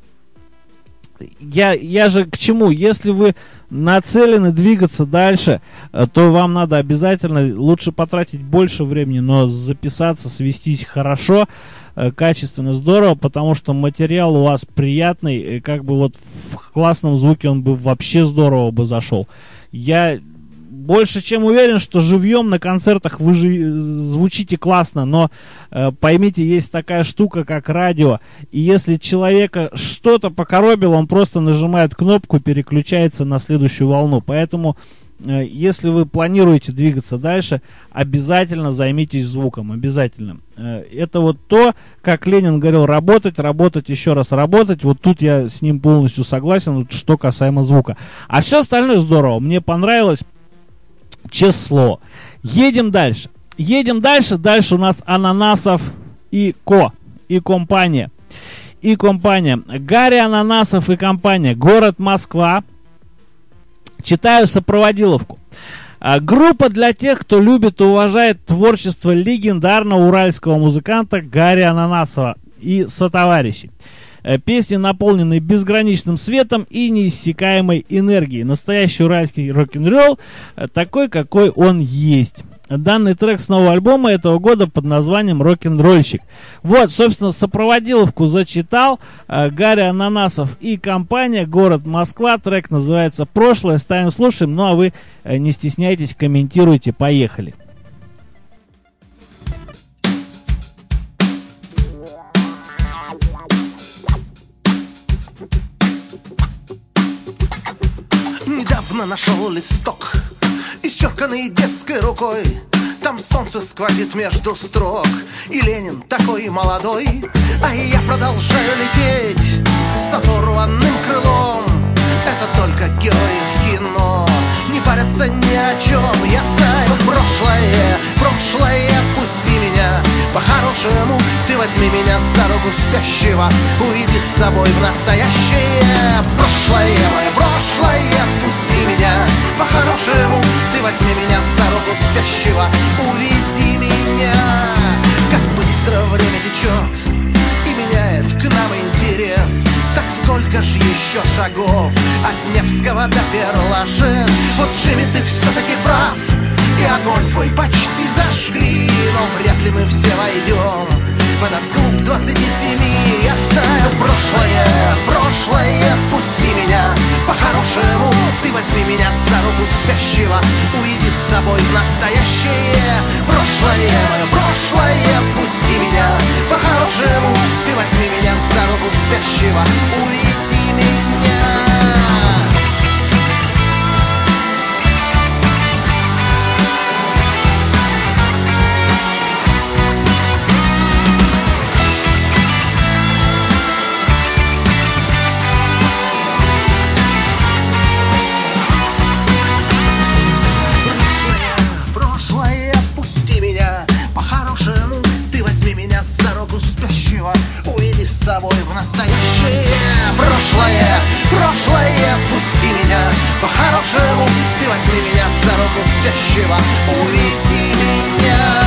я, я же к чему? Если вы нацелены двигаться дальше, то вам надо обязательно лучше потратить больше времени, но записаться, свестись хорошо, качественно, здорово, потому что материал у вас приятный, как бы вот в классном звуке он бы вообще здорово бы зашел. Я больше чем уверен, что живьем на концертах вы же звучите классно, но э, поймите, есть такая штука, как радио, и если человека что-то покоробило, он просто нажимает кнопку, переключается на следующую волну. Поэтому, э, если вы планируете двигаться дальше, обязательно займитесь звуком, обязательно. Э, это вот то, как Ленин говорил, работать, работать, еще раз работать. Вот тут я с ним полностью согласен, вот, что касаемо звука. А все остальное здорово, мне понравилось. число. Едем дальше. Едем дальше. Дальше у нас Ананасов и Ко. И компания. И компания. Гарри Ананасов и компания. Город Москва. Читаю сопроводиловку. Группа для тех, кто любит и уважает творчество легендарного уральского музыканта Гарри Ананасова и сотоварищей. Песни, наполненные безграничным светом и неиссякаемой энергией. Настоящий уральский рок-н-ролл, такой, какой он есть. Данный трек с нового альбома этого года под названием «Рок-н-ролльщик». Вот, собственно, сопроводиловку зачитал. Гарри Ананасов и компания, город Москва. Трек называется «Прошлое». Ставим, слушаем. Ну, а вы не стесняйтесь, комментируйте. Поехали. Недавно нашел листок, исчерканный детской рукой. Там солнце сквозит между строк, и Ленин такой молодой. А я продолжаю лететь с оторванным крылом. Это только герои в кино не парятся ни о чем. Я знаю прошлое, прошлое, пусти меня. По-хорошему ты возьми меня за руку спящего, уведи с собой в настоящее. Прошлое, мое прошлое, пусти меня. По-хорошему ты возьми меня за руку спящего, уведи меня. Как быстро время течет и меняет к нам интерес. Так сколько ж еще шагов от Невского до Перлашес. Вот, Джимми, ты все-таки прав, и огонь твой почти зажгли. Но вряд ли мы все войдем в этот клуб двадцати семи. Я знаю прошлое, прошлое, пусти меня. По-хорошему ты возьми меня за руку спящего, уведи с собой в настоящее. Прошлое, мое прошлое, пусти меня. По-хорошему ты возьми меня за руку спящего, уведи меня. Уведи с собой в настоящее. Прошлое, прошлое, пусти меня. По-хорошему ты возьми меня за руку спящего, уведи меня.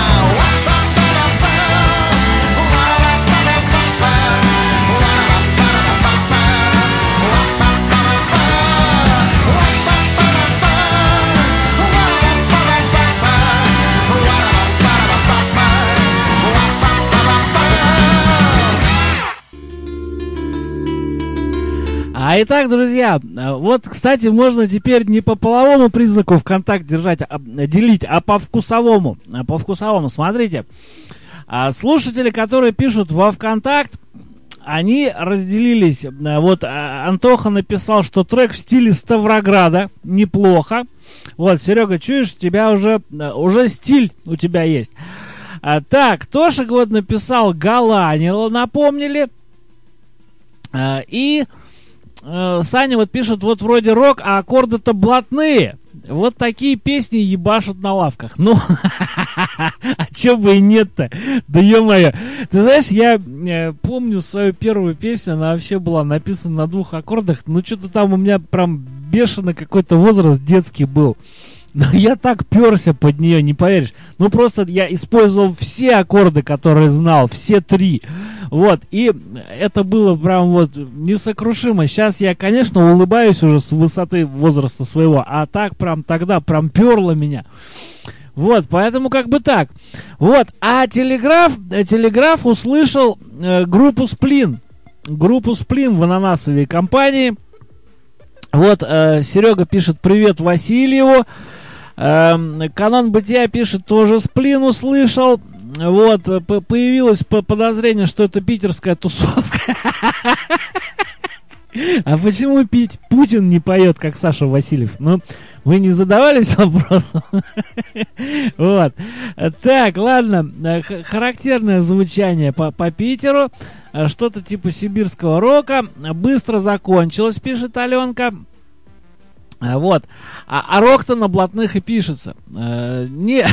А итак, друзья, вот, кстати, можно теперь не по половому признаку ВКонтакте держать, а, делить, а по вкусовому. А по вкусовому, смотрите. А слушатели, которые пишут во ВКонтакт, они разделились. Вот Антоха написал, что трек в стиле Ставрограда, неплохо. Вот, Серега, чуешь, у тебя уже, уже стиль у тебя есть. А, так, Тошик вот написал Галанила, напомнили. А, и... Саня вот пишет, вот вроде рок, а аккорды-то блатные. Вот такие песни ебашут на лавках. Ну, а чё бы и нет-то? Да ё-моё. Ты знаешь, я э, помню свою первую песню, она вообще была написана на двух аккордах. Ну, что-то там у меня прям бешеный какой-то возраст детский был. Но я так перся под нее, не поверишь. Ну, просто я использовал все аккорды, которые знал, все три. Вот, и это было прям вот несокрушимо. Сейчас я, конечно, улыбаюсь уже с высоты возраста своего, а так прям тогда прям перло меня. Вот, поэтому как бы так. Вот, а Телеграф, Телеграф услышал э, группу Сплин. Группу Сплин в Ананасовой компании. Вот, э, Серега пишет «Привет Васильеву». Э, Канон Бытия пишет тоже «Сплин услышал». Вот, появилось подозрение, что это питерская тусовка. А почему пить Путин не поет, как Саша Васильев? Ну, вы не задавались вопросом? Вот. Так, ладно. Характерное звучание по, по Питеру. Что-то типа сибирского рока. Быстро закончилось, пишет Аленка. Вот. А, а рок-то на блатных и пишется. Э, не...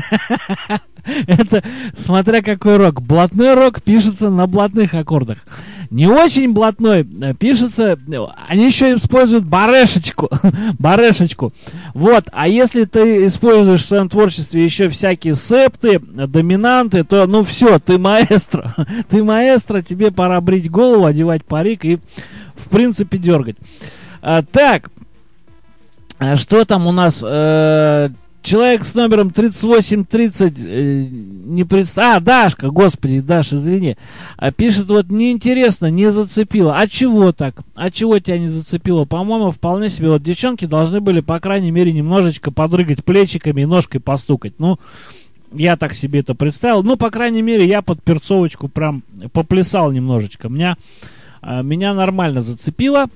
Это смотря какой рок. Блатной рок пишется на блатных аккордах. Не очень блатной пишется. Они еще используют барешечку. Барешечку. Вот. А если ты используешь в своем творчестве еще всякие септы, доминанты, то ну все, ты маэстро. Ты маэстро, тебе пора брить голову, одевать парик и в принципе дергать. А, так. Что там у нас? Э, человек с номером тридцать восемь тридцать э, не представ... А, Дашка, господи, Даша, извини. А, пишет, вот, неинтересно, не зацепило. А чего так? А чего тебя не зацепило? По-моему, вполне себе. Вот девчонки должны были, по крайней мере, немножечко подрыгать плечиками и ножкой постукать. Ну, я так себе это представил. Ну, по крайней мере, я под перцовочку прям поплясал немножечко. Меня, э, меня нормально зацепило.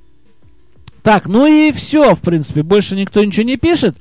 Так, ну и все, в принципе, больше никто ничего не пишет.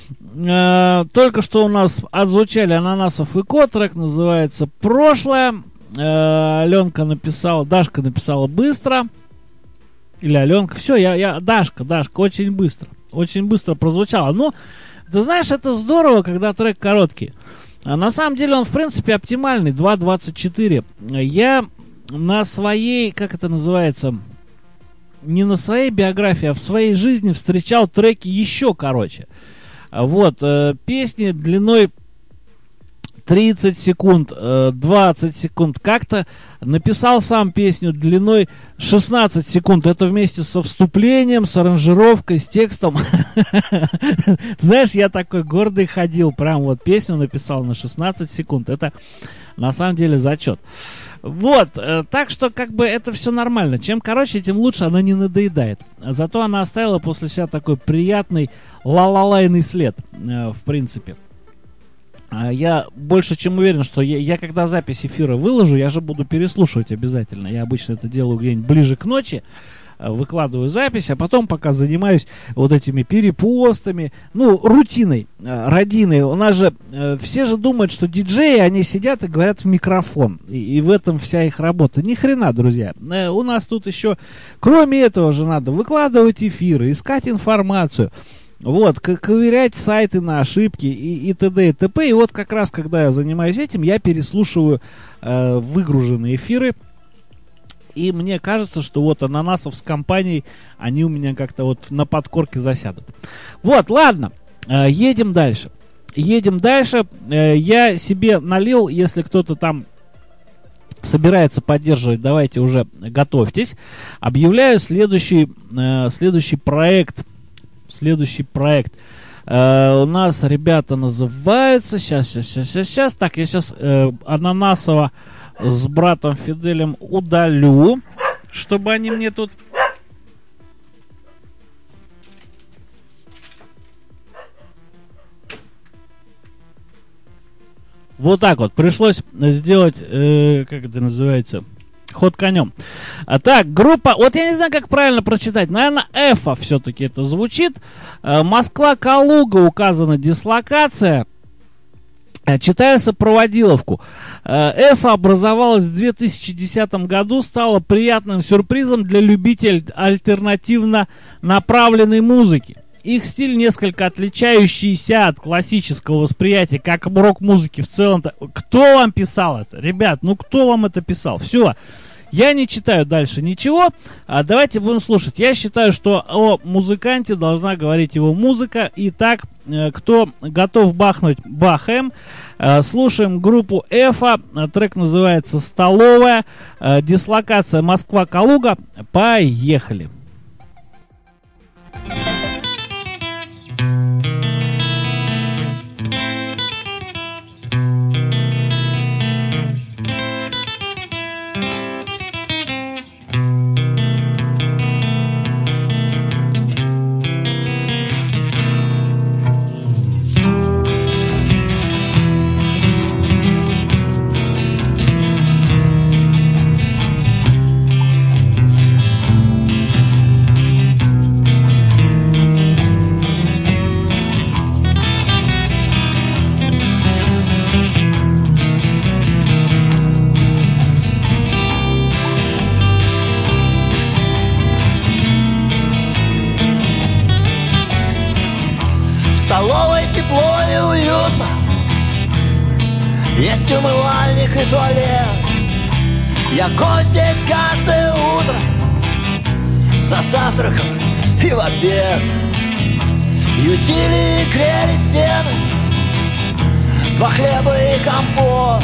Э, только что у нас отзвучали Ананасов и Ко, трек называется «Прошлое». Э, Аленка написала, Дашка написала «Быстро». Или Аленка, все, я, я, Дашка, Дашка, очень быстро, очень быстро прозвучало. Ну, ты знаешь, это здорово, когда трек короткий. А на самом деле он, в принципе, оптимальный, два двадцать четыре. Я на своей, как это называется... не на своей биографии, а в своей жизни встречал треки еще короче. Вот, э, песни длиной тридцать секунд, э, двадцать секунд. Как-то написал сам песню длиной шестнадцать секунд. Это вместе со вступлением, с аранжировкой, с текстом. Знаешь, я такой гордый ходил. Прям вот песню написал на шестнадцать секунд. Это на самом деле зачет. Вот, э, так что как бы это все нормально. Чем короче, тем лучше, она не надоедает. Зато она оставила после себя такой приятный ла-ла-лайный след, э, в принципе. А я больше чем уверен, что я, я когда запись эфира выложу, я же буду переслушивать обязательно. Я обычно это делаю где-нибудь ближе к ночи. Выкладываю запись, а потом пока занимаюсь вот этими перепостами, ну, рутиной, родиной. У нас же, э, все же думают, что диджеи, они сидят и говорят в микрофон, и, и в этом вся их работа. Ни хрена, друзья. Э, у нас тут еще, кроме этого же, надо выкладывать эфиры, искать информацию, вот, ковырять сайты на ошибки и, и т.д. и т.п. И вот как раз, когда я занимаюсь этим, я переслушиваю э, выгруженные эфиры. И мне кажется, что вот Ананасов с компанией, они у меня как-то вот на подкорке засядут. Вот, ладно, э, едем дальше. Едем дальше. Э, я себе налил, если кто-то там собирается поддерживать, давайте уже готовьтесь. Объявляю следующий, э, следующий проект. Следующий проект. Uh, у нас ребята называются. Сейчас, сейчас, сейчас, сейчас, сейчас. Так, я сейчас uh, Ананасова с братом Фиделем удалю, чтобы они мне тут... Вот так вот. Пришлось сделать, э, как это называется, ход конем. А, так, группа, вот я не знаю, как правильно прочитать. Наверное, Эфа все-таки это звучит. Э, Москва-Калуга указана дислокация. Э, читаю сопроводиловку. Э, Эфа образовалась в две тысячи десятом году, стала приятным сюрпризом для любителей альтернативно направленной музыки. Их стиль несколько отличающийся от классического восприятия, как рок-музыки в целом-то. Кто вам писал это? Ребят, ну кто вам это писал? Все, я не читаю дальше ничего. А давайте будем слушать. Я считаю, что о музыканте должна говорить его музыка. Итак, кто готов бахнуть, бахаем. Слушаем группу Эфа. Трек называется «Столовая». Дислокация Москва-Калуга. Поехали. есть умывальник и туалет. Я гость здесь каждое утро, за завтраком и в обед. Ютили и грели стены, два хлеба и компот.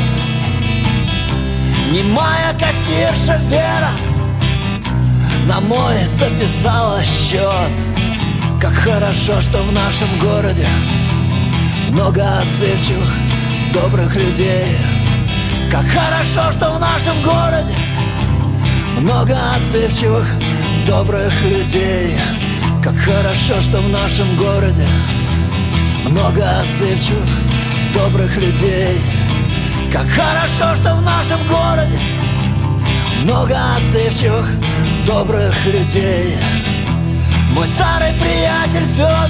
Немая кассирша Вера на мой записала счет. Как хорошо, что в нашем городе много отзывчивых, добрых людей. Как хорошо, что в нашем городе много отзывчивых, добрых людей. Как хорошо, что в нашем городе много отзывчивых, добрых людей. Как хорошо, что в нашем городе много отзывчивых, добрых людей. Мой старый приятель Федор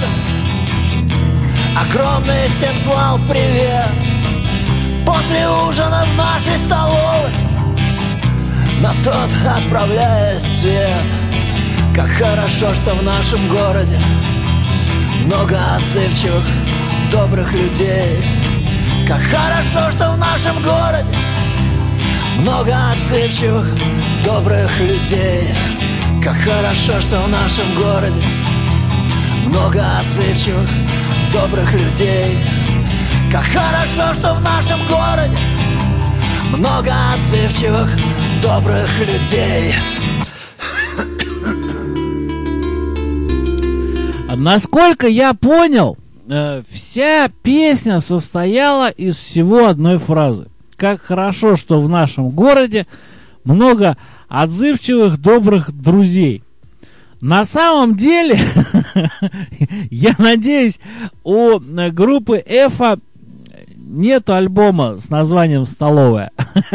огромный всем слал привет. После ужина в нашей столовой на тот отправляя свет. Как хорошо, что в нашем городе много отзывчивых, добрых людей. Как хорошо, что в нашем городе много отзывчивых, добрых людей. Как хорошо, что в нашем городе много отзывчивых, добрых людей. Как хорошо, что в нашем городе много отзывчивых, добрых людей. Насколько я понял, э, вся песня состояла из всего одной фразы. Как хорошо, что в нашем городе много отзывчивых, добрых друзей. На самом деле, я надеюсь, у группы Эфа нету альбома с названием «Столовая».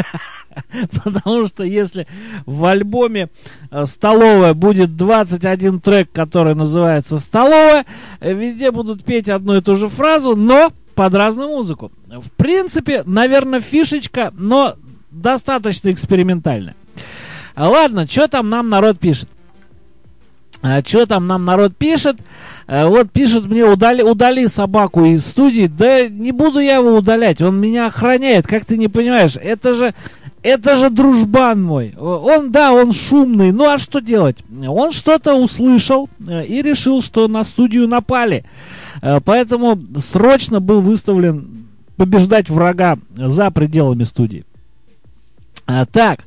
Потому что если в альбоме «Столовая» будет двадцать один трек, который называется «Столовая», везде будут петь одну и ту же фразу, но под разную музыку. В принципе, наверное, фишечка, но достаточно экспериментальная. Ладно, что там нам народ пишет? А, что там нам народ пишет? А, вот пишет мне, удали, удали собаку из студии. Да не буду я его удалять, он меня охраняет, как ты не понимаешь. Это же, это же дружбан мой. Он, да, он шумный, ну а что делать? Он что-то услышал и решил, что на студию напали. А, поэтому срочно был выставлен побеждать врага за пределами студии. А, так...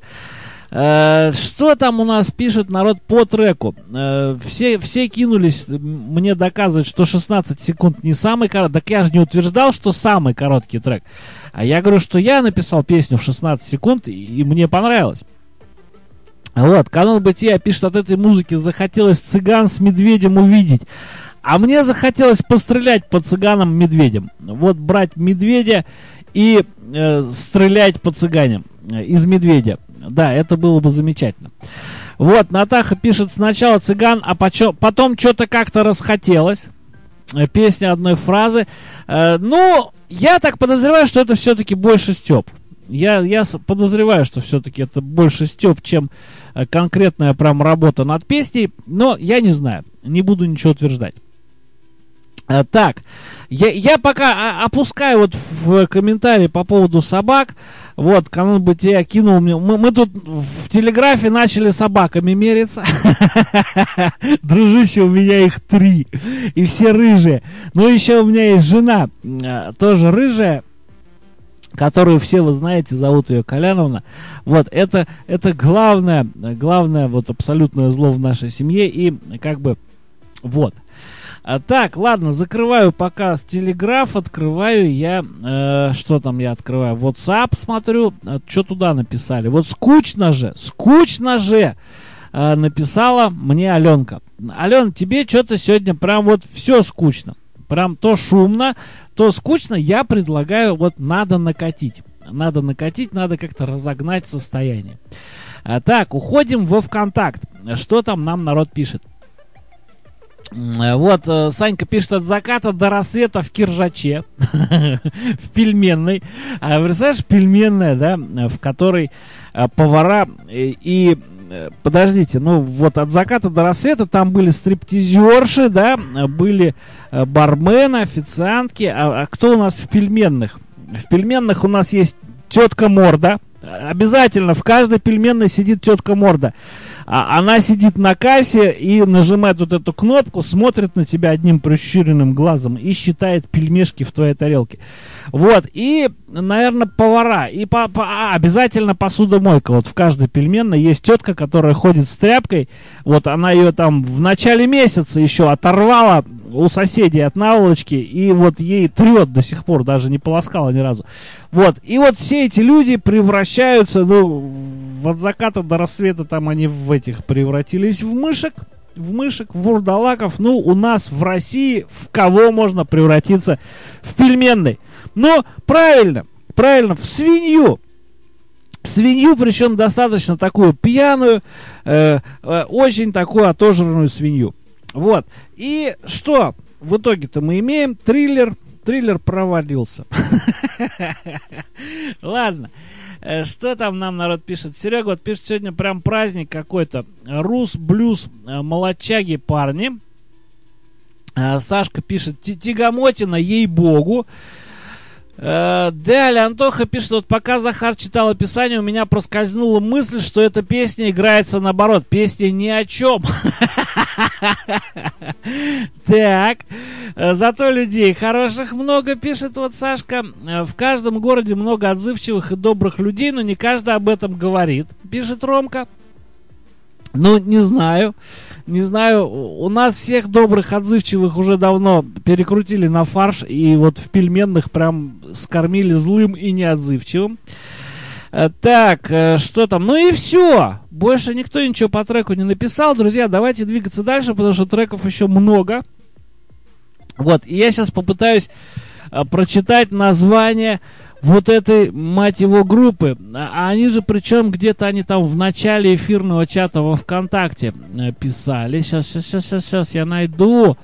Что там у нас пишет народ по треку? Все, все кинулись мне доказывать, что шестнадцать секунд не самый короткий. Так я же не утверждал, что самый короткий трек. А я говорю, что я написал песню в шестнадцать секунд, и, и мне понравилось. Вот, канон бытия пишет: от этой музыки захотелось цыган с медведем увидеть. А мне захотелось пострелять по цыганам-медведям. Вот брать медведя и э, стрелять по цыганям из медведя. Да, это было бы замечательно. Вот, Натаха пишет: сначала цыган, а почё, потом что-то как-то расхотелось. Песня одной фразы. Э, ну, я так подозреваю, что это все-таки больше стёб. Я, я подозреваю, что все-таки это больше стёб, чем э, конкретная прям работа над песней. Но я не знаю, не буду ничего утверждать. А, так, я, я пока а, опускаю вот в комментарии по поводу собак. Вот, канон бытия кинул мне. Мы, мы тут в телеграфе начали собаками мериться. Дружище, у меня их три. И все рыжие. Ну, еще у меня есть жена, тоже рыжая, которую все вы знаете, зовут ее Коляновна. Вот, это, это главное, главное вот абсолютное зло в нашей семье. И как бы, вот. А, так, ладно, закрываю пока телеграф, открываю я, э, что там я открываю, WhatsApp смотрю, а, что туда написали. Вот скучно же, скучно же, э, написала мне Аленка. Ален, тебе что-то сегодня прям вот все скучно, прям то шумно, то скучно. Я предлагаю, вот надо накатить, надо накатить, надо как-то разогнать состояние. А, так, уходим во ВКонтакт, что там нам народ пишет. Вот, Санька пишет: от заката до рассвета в Киржаче, в пельменной. А, представляешь, пельменная, да, в которой повара и... Подождите, ну вот от заката до рассвета там были стриптизерши, да, были бармены, официантки. А, а кто у нас в пельменных? В пельменных у нас есть тетка Морда. Обязательно в каждой пельменной сидит тетка Морда. А, она сидит на кассе и нажимает вот эту кнопку, смотрит на тебя одним прищуренным глазом и считает пельмешки в твоей тарелке. Вот. И, наверное, повара. И по, по, а, обязательно посудомойка. Вот в каждой пельменной есть тетка, которая ходит с тряпкой. Вот она ее там в начале месяца еще оторвала у соседей от наволочки, и вот ей трет до сих пор, даже не полоскала ни разу. Вот, и вот все эти люди превращаются, ну, от заката до рассвета там они в этих превратились в мышек, в мышек, в вурдалаков. Ну, у нас в России в кого можно превратиться в пельменной? Ну, правильно, правильно, в свинью. Свинью, причем достаточно такую пьяную, э, э, очень такую отожранную свинью. Вот. И что в итоге-то мы имеем? Триллер. Триллер провалился. Ладно. Что там нам народ пишет? Серега вот пишет, сегодня прям праздник какой-то. Рус, блюз, молодчаги, парни. Сашка пишет, Тягомотина, ей-богу. Далее Антоха пишет, вот пока Захар читал описание, у меня проскользнула мысль, что эта песня играется наоборот. Песня ни о чем. Так. Зато людей хороших много, пишет вот Сашка. В каждом городе много отзывчивых и добрых людей, но не каждый об этом говорит, пишет Ромка. Ну, не знаю. Не знаю, у нас всех добрых, отзывчивых уже давно перекрутили на фарш, и вот в пельменных прям скормили злым и неотзывчивым. Так, что там? Ну и все. Больше никто ничего по треку не написал. Друзья, давайте двигаться дальше, потому что треков еще много. Вот, и я сейчас попытаюсь прочитать название вот этой, мать его, группы. А они же, причем, где-то они там в начале эфирного чата во ВКонтакте писали. Сейчас, сейчас, сейчас, сейчас, сейчас я найду.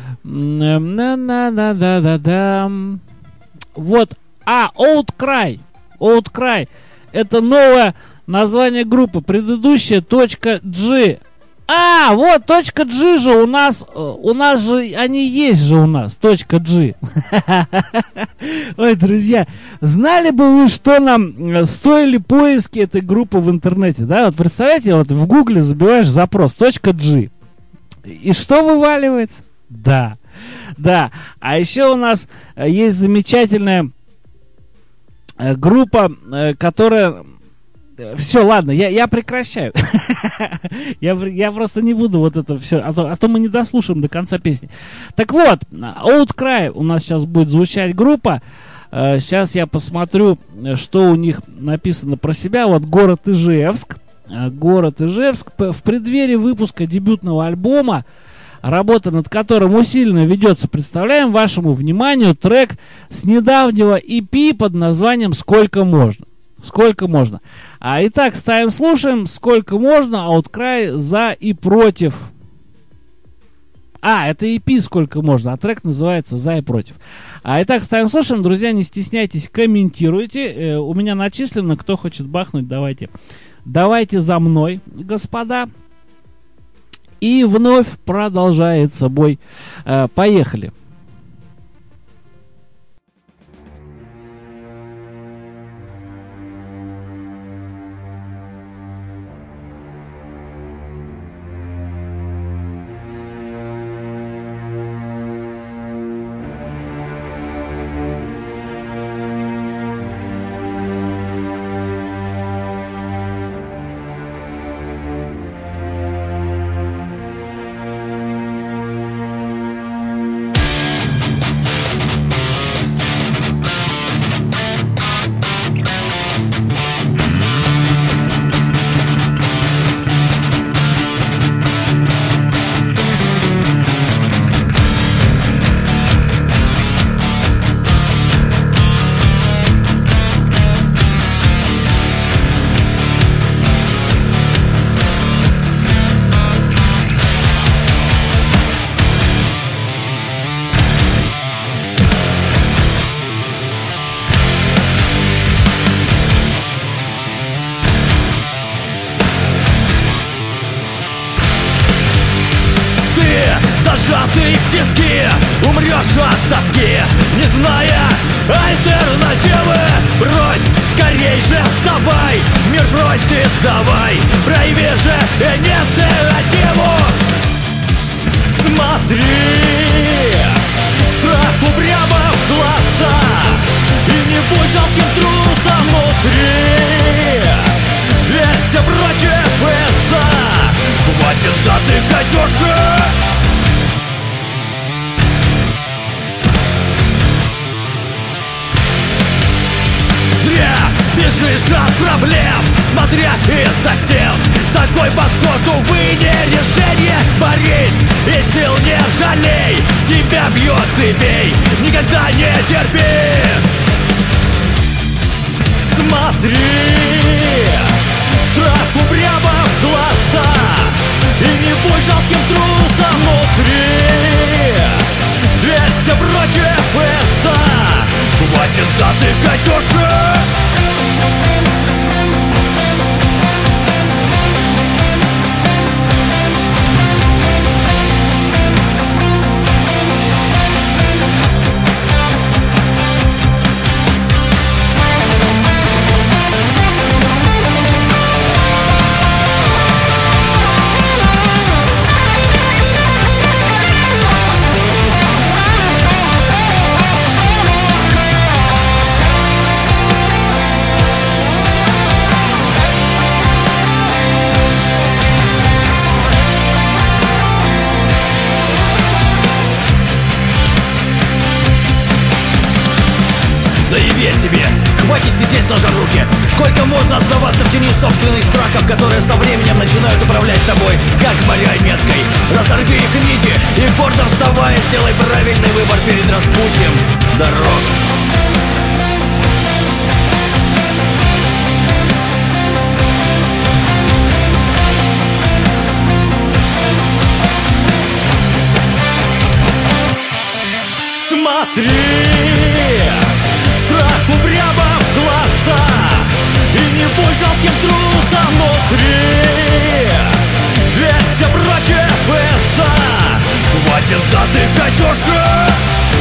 Да-да-да-да-да. Вот. А, Outcry. Outcry. Это новое название группы. Предыдущая точка G. А, вот, точка G же у нас, у нас же, они есть же у нас, точка G. Ой, друзья, знали бы вы, что нам стоили поиски этой группы в интернете, да? Вот представляете, вот в гугле забиваешь запрос, точка G. И что вываливается? Да, да. А еще у нас есть замечательная группа, которая... Все, ладно, я, я прекращаю. я, я просто не буду вот это все, а то, а то мы не дослушаем до конца песни. Так вот, Outcry у нас сейчас будет звучать группа. Uh, сейчас я посмотрю, что у них написано про себя. Вот город Ижевск. Uh, город Ижевск. В преддверии выпуска дебютного альбома, работа над которым усиленно ведется, представляем вашему вниманию трек с недавнего и пи под названием «Сколько можно». Сколько можно. А итак, ставим, слушаем. Сколько можно. Outcry за и против. А, это и пи «Сколько можно», а трек называется «За и против». А итак, ставим, слушаем. Друзья, не стесняйтесь, комментируйте. Э, у меня начислено. Кто хочет бахнуть, давайте. Давайте за мной, господа. И вновь продолжается бой. Э, поехали. Зажатый в тиски, умрешь от тоски, не зная альтернативы. Брось скорее скорей же вставай, мир просит давай, прояви же инициативу. Смотри, страх упрямо в глаза, и не будь жалким трусом внутри. Здесь все против веса, хватит затыкать уши. Зря бежишь от проблем, смотря из-за стен. Такой подход, увы, не решение. Борись и сил не жалей. Тебя бьет, ты бей, никогда не терпи. Смотри, страх упрямо в глаза, и не будь жалким трусом внутри. Здесь все против веса, хватит затыкать уши. Заяви о себе, хватит сидеть сложа руки. Сколько можно оставаться в тени собственных страхов, которые со временем начинают управлять тобой, как марионеткой. Разорви их нити и гордо вставая, сделай правильный выбор перед распутьем дорог. Смотри, страх упрямо в глаза, и не будь жалким трусом внутри. Здесь все против веса, хватит затыкать уши.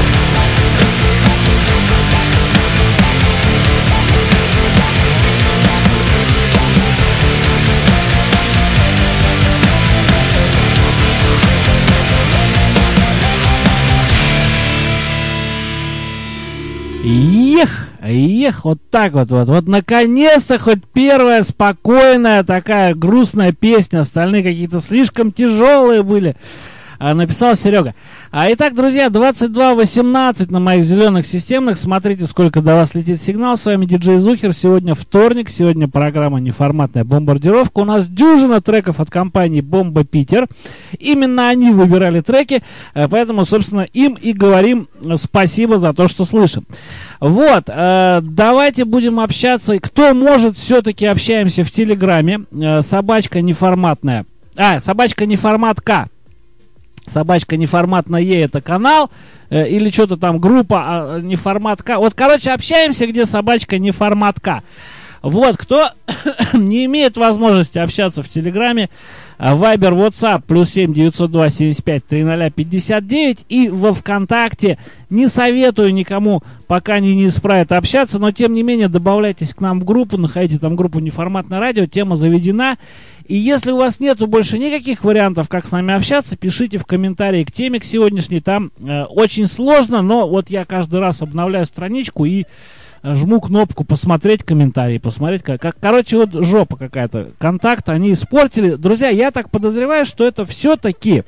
Ех, ех, вот так вот, вот, вот, наконец-то хоть первая спокойная такая грустная песня, остальные какие-то слишком тяжелые были, а, написал Серега. А итак, друзья, двадцать два восемнадцать на моих зеленых системных, смотрите, сколько до вас летит сигнал, с вами диджей Зухер, сегодня вторник, сегодня программа «Неформатная бомбардировка», у нас дюжина треков от компании «Бомба Питер», именно они выбирали треки, поэтому, собственно, им и говорим спасибо за то, что слышим. Вот, э, давайте будем общаться, кто может, все-таки общаемся в Телеграме, э, собачка неформатная, а, собачка неформатка. Собачка неформатная это канал, э, или что-то там группа а, неформатка. Вот, короче, общаемся, где собачка неформатка. Вот, кто не имеет возможности общаться в Телеграме, Вайбер, WhatsApp, плюс семь девятьсот два семьдесят пять тридцать пятьдесят девять. И во ВКонтакте не советую никому, пока не, не исправят, общаться, но тем не менее добавляйтесь к нам в группу, находите там группу «Неформатное радио», тема заведена. И если у вас нету больше никаких вариантов, как с нами общаться, пишите в комментарии к теме, к сегодняшней. Там э, очень сложно, но вот я каждый раз обновляю страничку и э, жму кнопку «Посмотреть комментарии», посмотреть, как, как, короче, вот жопа какая-то. Контакт они испортили. Друзья, я так подозреваю, что это все-таки,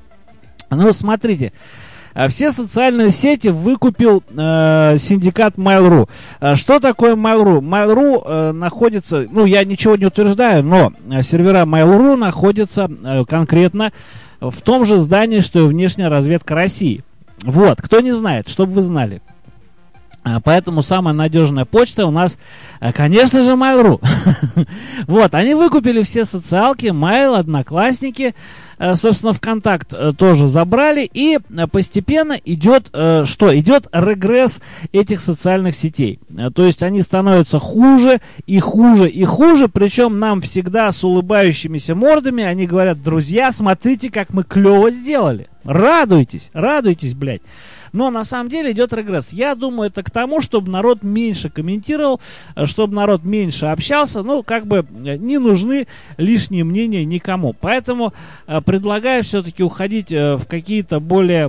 ну, смотрите, все социальные сети выкупил э, синдикат Mail.ru. Что такое Mail.ru? Mail.ru э, находится, ну, я ничего не утверждаю, но сервера Mail.ru находятся э, конкретно в том же здании, что и внешняя разведка России. Вот, кто не знает, чтобы вы знали. Поэтому самая надежная почта у нас, конечно же, Mail.ru. Вот, они выкупили все социалки, Mail, Одноклассники, собственно, ВКонтакт тоже забрали, и постепенно идет, что? Идет регресс этих социальных сетей. То есть они становятся хуже и хуже и хуже, причем нам всегда с улыбающимися мордами они говорят: друзья, смотрите, как мы клево сделали. Радуйтесь, радуйтесь, блядь. Но на самом деле идет регресс. Я думаю, это к тому, чтобы народ меньше комментировал, чтобы народ меньше общался. Ну, как бы не нужны лишние мнения никому. Поэтому э, предлагаю все-таки уходить э, в какие-то более,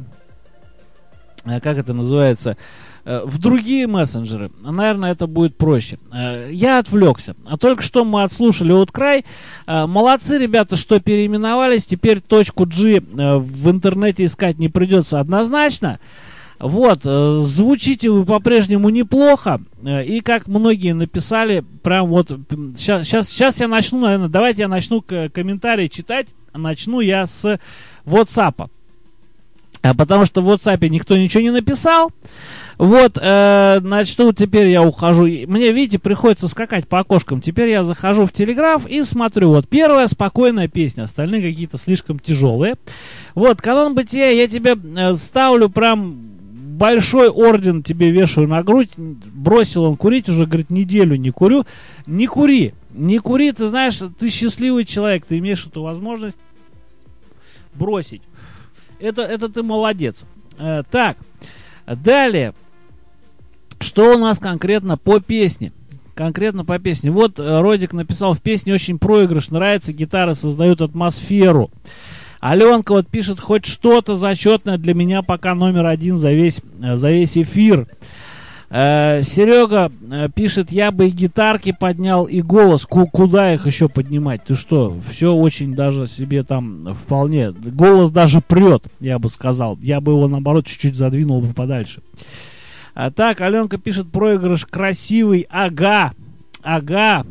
э, как это называется, в другие мессенджеры. Наверное, это будет проще. Я отвлекся. А только что мы отслушали от край. Молодцы, ребята, что переименовались. Теперь точку G в интернете искать не придется однозначно. Вот, звучите вы по-прежнему неплохо. И как многие написали, прям вот, сейчас, сейчас, сейчас я начну, наверное, давайте я начну комментарии читать. Начну я с WhatsApp. Потому что в WhatsApp никто ничего не написал. Вот, э, значит, ну, теперь я ухожу. Мне, видите, приходится скакать по окошкам. Теперь я захожу в Телеграф и смотрю. Вот, первая спокойная песня. Остальные какие-то слишком тяжелые. Вот, канон бытия, я тебе э, ставлю прям большой орден, тебе вешаю на грудь. Бросил он курить, уже, говорит, неделю не курю. Не кури, не кури, ты знаешь, ты счастливый человек. Ты имеешь эту возможность бросить. Это, это ты молодец. Э, так, далее. Что у нас конкретно по песне? Конкретно по песне. Вот э, Родик написал: в песне очень проигрыш, нравится, гитары создают атмосферу. Аленка вот пишет: хоть что-то зачетное для меня пока номер один за весь, э, за весь эфир. Э, Серега э, пишет: я бы и гитарки поднял, и голос. Ку- куда их еще поднимать? Ты что? Все очень даже себе там вполне. Голос даже прет, я бы сказал. Я бы его, наоборот, чуть-чуть задвинул бы подальше. А так, Аленка пишет: проигрыш красивый. Ага, ага.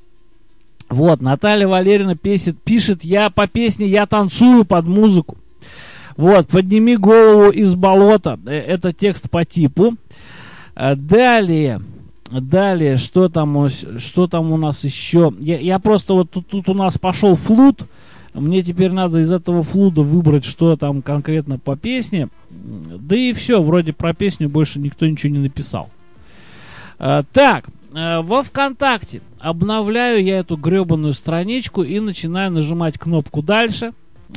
Вот, Наталья Валерьевна пишет, пишет: я по песне «Я танцую под музыку». Вот, подними голову из болота. Это текст по типу. Далее, далее, что там, что там у нас еще? Я, я просто вот тут, тут у нас пошел флут. Мне теперь надо из этого флуда выбрать, что там конкретно по песне. Да и все, вроде про песню больше никто ничего не написал. А, так, а, во ВКонтакте обновляю я эту гребаную страничку и начинаю нажимать кнопку «Дальше».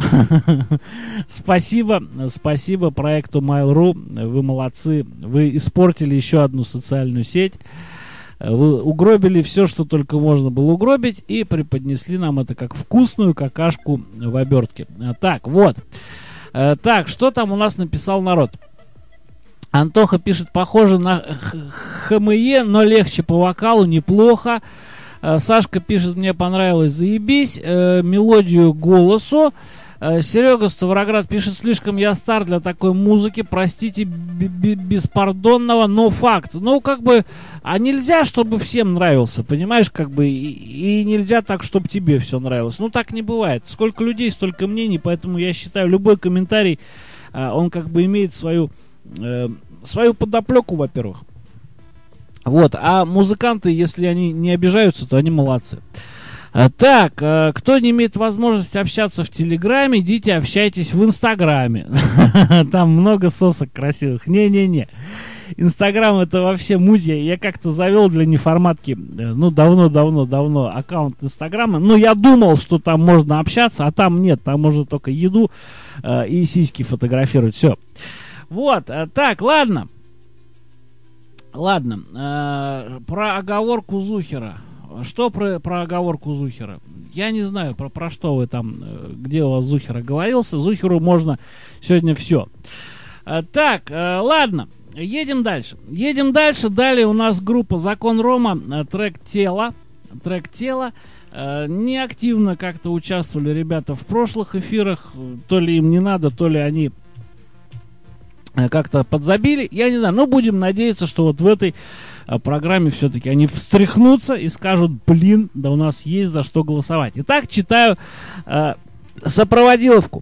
Спасибо, спасибо проекту Mail.ru, вы молодцы, вы испортили еще одну социальную сеть, вы угробили все, что только можно было угробить, и преподнесли нам это как вкусную какашку в обертке. Так, вот, так, что там у нас написал народ? Антоха пишет: похоже на ХМЕ, но легче по вокалу, неплохо. Сашка пишет: мне понравилось, заебись, мелодию голосу. Серега Ставроград пишет: слишком я стар для такой музыки, простите беспардонного, но факт. Ну, как бы, а нельзя, чтобы всем нравился, понимаешь, как бы, и, и нельзя так, чтобы тебе все нравилось. Ну, так не бывает. Сколько людей, столько мнений, поэтому я считаю, любой комментарий, он как бы имеет свою, э, свою подоплеку, во-первых. Вот, а музыканты, если они не обижаются, то они молодцы. Так, кто не имеет возможности общаться в Телеграме, идите общайтесь в Инстаграме. Там много сосок красивых. Не-не-не. Инстаграм — это вообще муть. Я, я как-то завел для неформатки, ну, давно-давно-давно аккаунт Инстаграма. Ну, я думал, что там можно общаться, а там нет. Там можно только еду э, и сиськи фотографировать. Все. Вот, так, ладно. Ладно, э, про оговорку Зухера. Что про, про оговорку Зухера? Я не знаю, про, про что вы там, где у вас Зухер оговорился. Зухеру можно сегодня все. А, так, а, ладно, едем дальше. Едем дальше. Далее у нас группа Закон Рома, а, трек «Тело». Трек «Тело». А, неактивно как-то участвовали ребята в прошлых эфирах. То ли им не надо, то ли они как-то подзабили. Я не знаю, но будем надеяться, что вот в этой программе все-таки они встряхнутся и скажут: блин, да у нас есть за что голосовать. Итак, читаю э, сопроводиловку.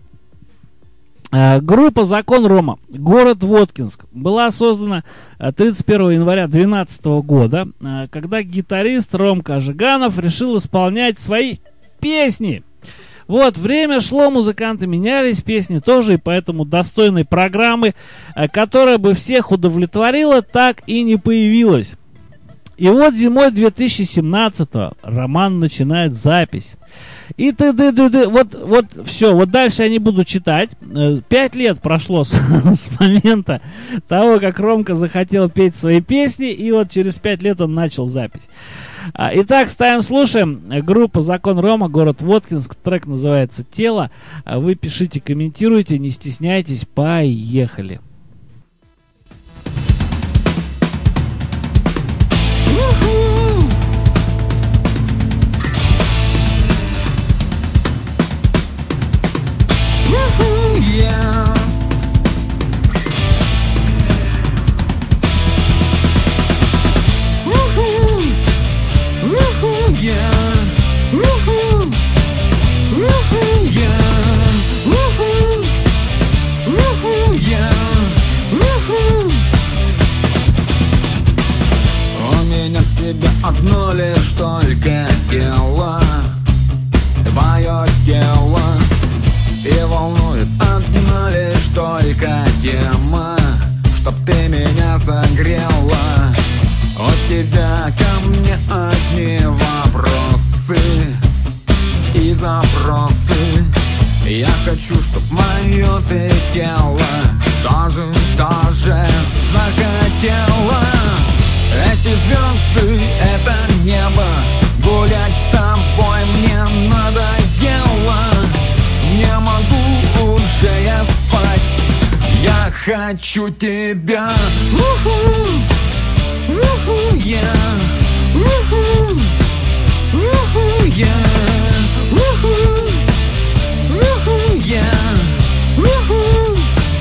Э, группа Закон Рома, город Воткинск, была создана тридцать первого января две тысячи двенадцатого года, э, когда гитарист Ромка Жиганов решил исполнять свои песни. Вот, время шло, музыканты менялись, песни тоже, и поэтому достойной программы, которая бы всех удовлетворила, так и не появилась. И вот зимой две тысячи семнадцатого Роман начинает запись. И т.д. д.д. Вот, вот все, вот дальше я не буду читать. Пять лет прошло с, с момента того, как Ромка захотел петь свои песни, и вот через пять лет он начал запись. Итак, ставим, слушаем. Группа «Закон Рома», город Воткинск. Трек называется «Тело». Вы пишите, комментируйте, не стесняйтесь. Поехали. Yeah. Woohoo. Woohoo, yeah. Woohoo. Woohoo, yeah. Woohoo. Woohoo, yeah. Woohoo. У меня к тебе одно лишь только тело, твое тело. И волнует одна лишь только тема, чтоб ты меня согрела. От тебя ко мне одни вопросы и запросы. Я хочу, чтоб мое ты тело тоже, тоже захотела. Эти звезды, это небо, гулять с тобой мне надоело. Не могу уже я спать, я хочу тебя. Уху, уху, я, уху, уху, я, уху, уху, я, уху.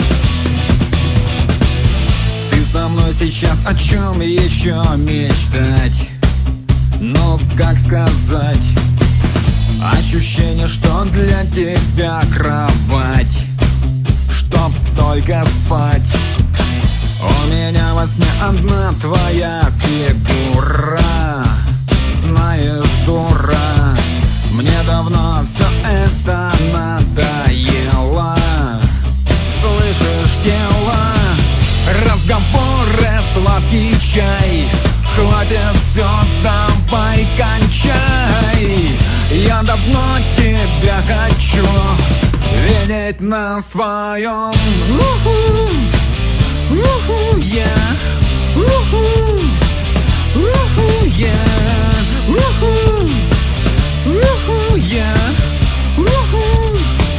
Ты со мной сейчас о чем еще мечтать? Ну, как сказать? Ощущение, что для тебя кровать, чтоб только спать. У меня во сне одна твоя фигура. Знаешь, дура, мне давно все это надоело. Слышишь, тело, разговоры, сладкий чай. Хватит все, давай кончай. Я давно тебя хочу видеть на своем. Уху, уху, я, уху, уху, я, уху, уху, я, уху.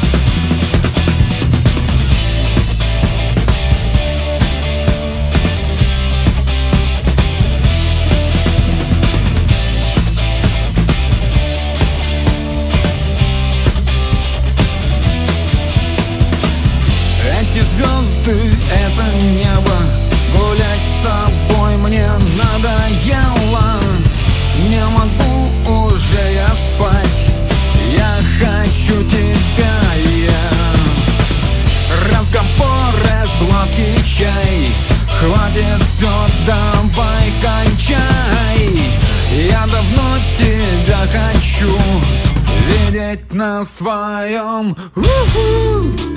Эти звезды, это небо, гулять с тобой мне надоело. Не могу уже я спать, я хочу тебя, я. Разговоры, сладкий чай, хватит все, давай кончай. Я давно тебя хочу видеть на своем. У-ху!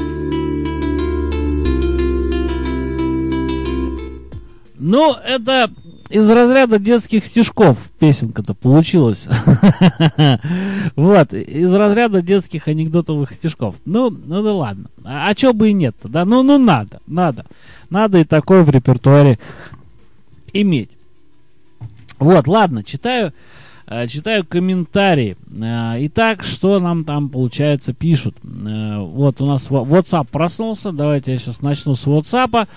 Ну, это из разряда детских стишков песенка-то получилась. Вот, из разряда детских анекдотовых стишков. Ну, ну да ладно. А, а чё бы и нет-то, да? Ну, ну надо, надо. Надо и такое в репертуаре иметь. Вот, ладно, читаю, читаю комментарии. Итак, что нам там, получается, пишут. Вот у нас WhatsApp проснулся. Давайте я сейчас начну с WhatsApp.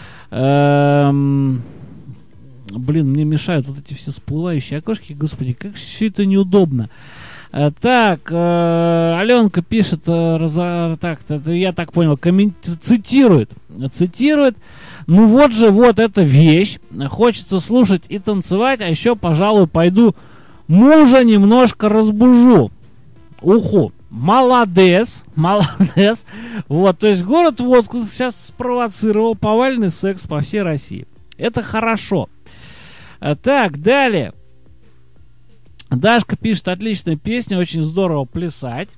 Эм, блин, мне мешают вот эти все всплывающие окошки. Господи, как все это неудобно. Э, так, э, Аленка пишет, э, разо, так, это, я так понял, коммен, цитирует, цитирует. Ну вот же, вот эта вещь. Хочется слушать и танцевать, а еще, пожалуй, пойду мужа немножко разбужу. Уху. Молодец, молодец. Вот, то есть город Воткинск сейчас спровоцировал повальный секс по всей России. Это хорошо. Так, далее. Дашка пишет, отличная песня, очень здорово плясать.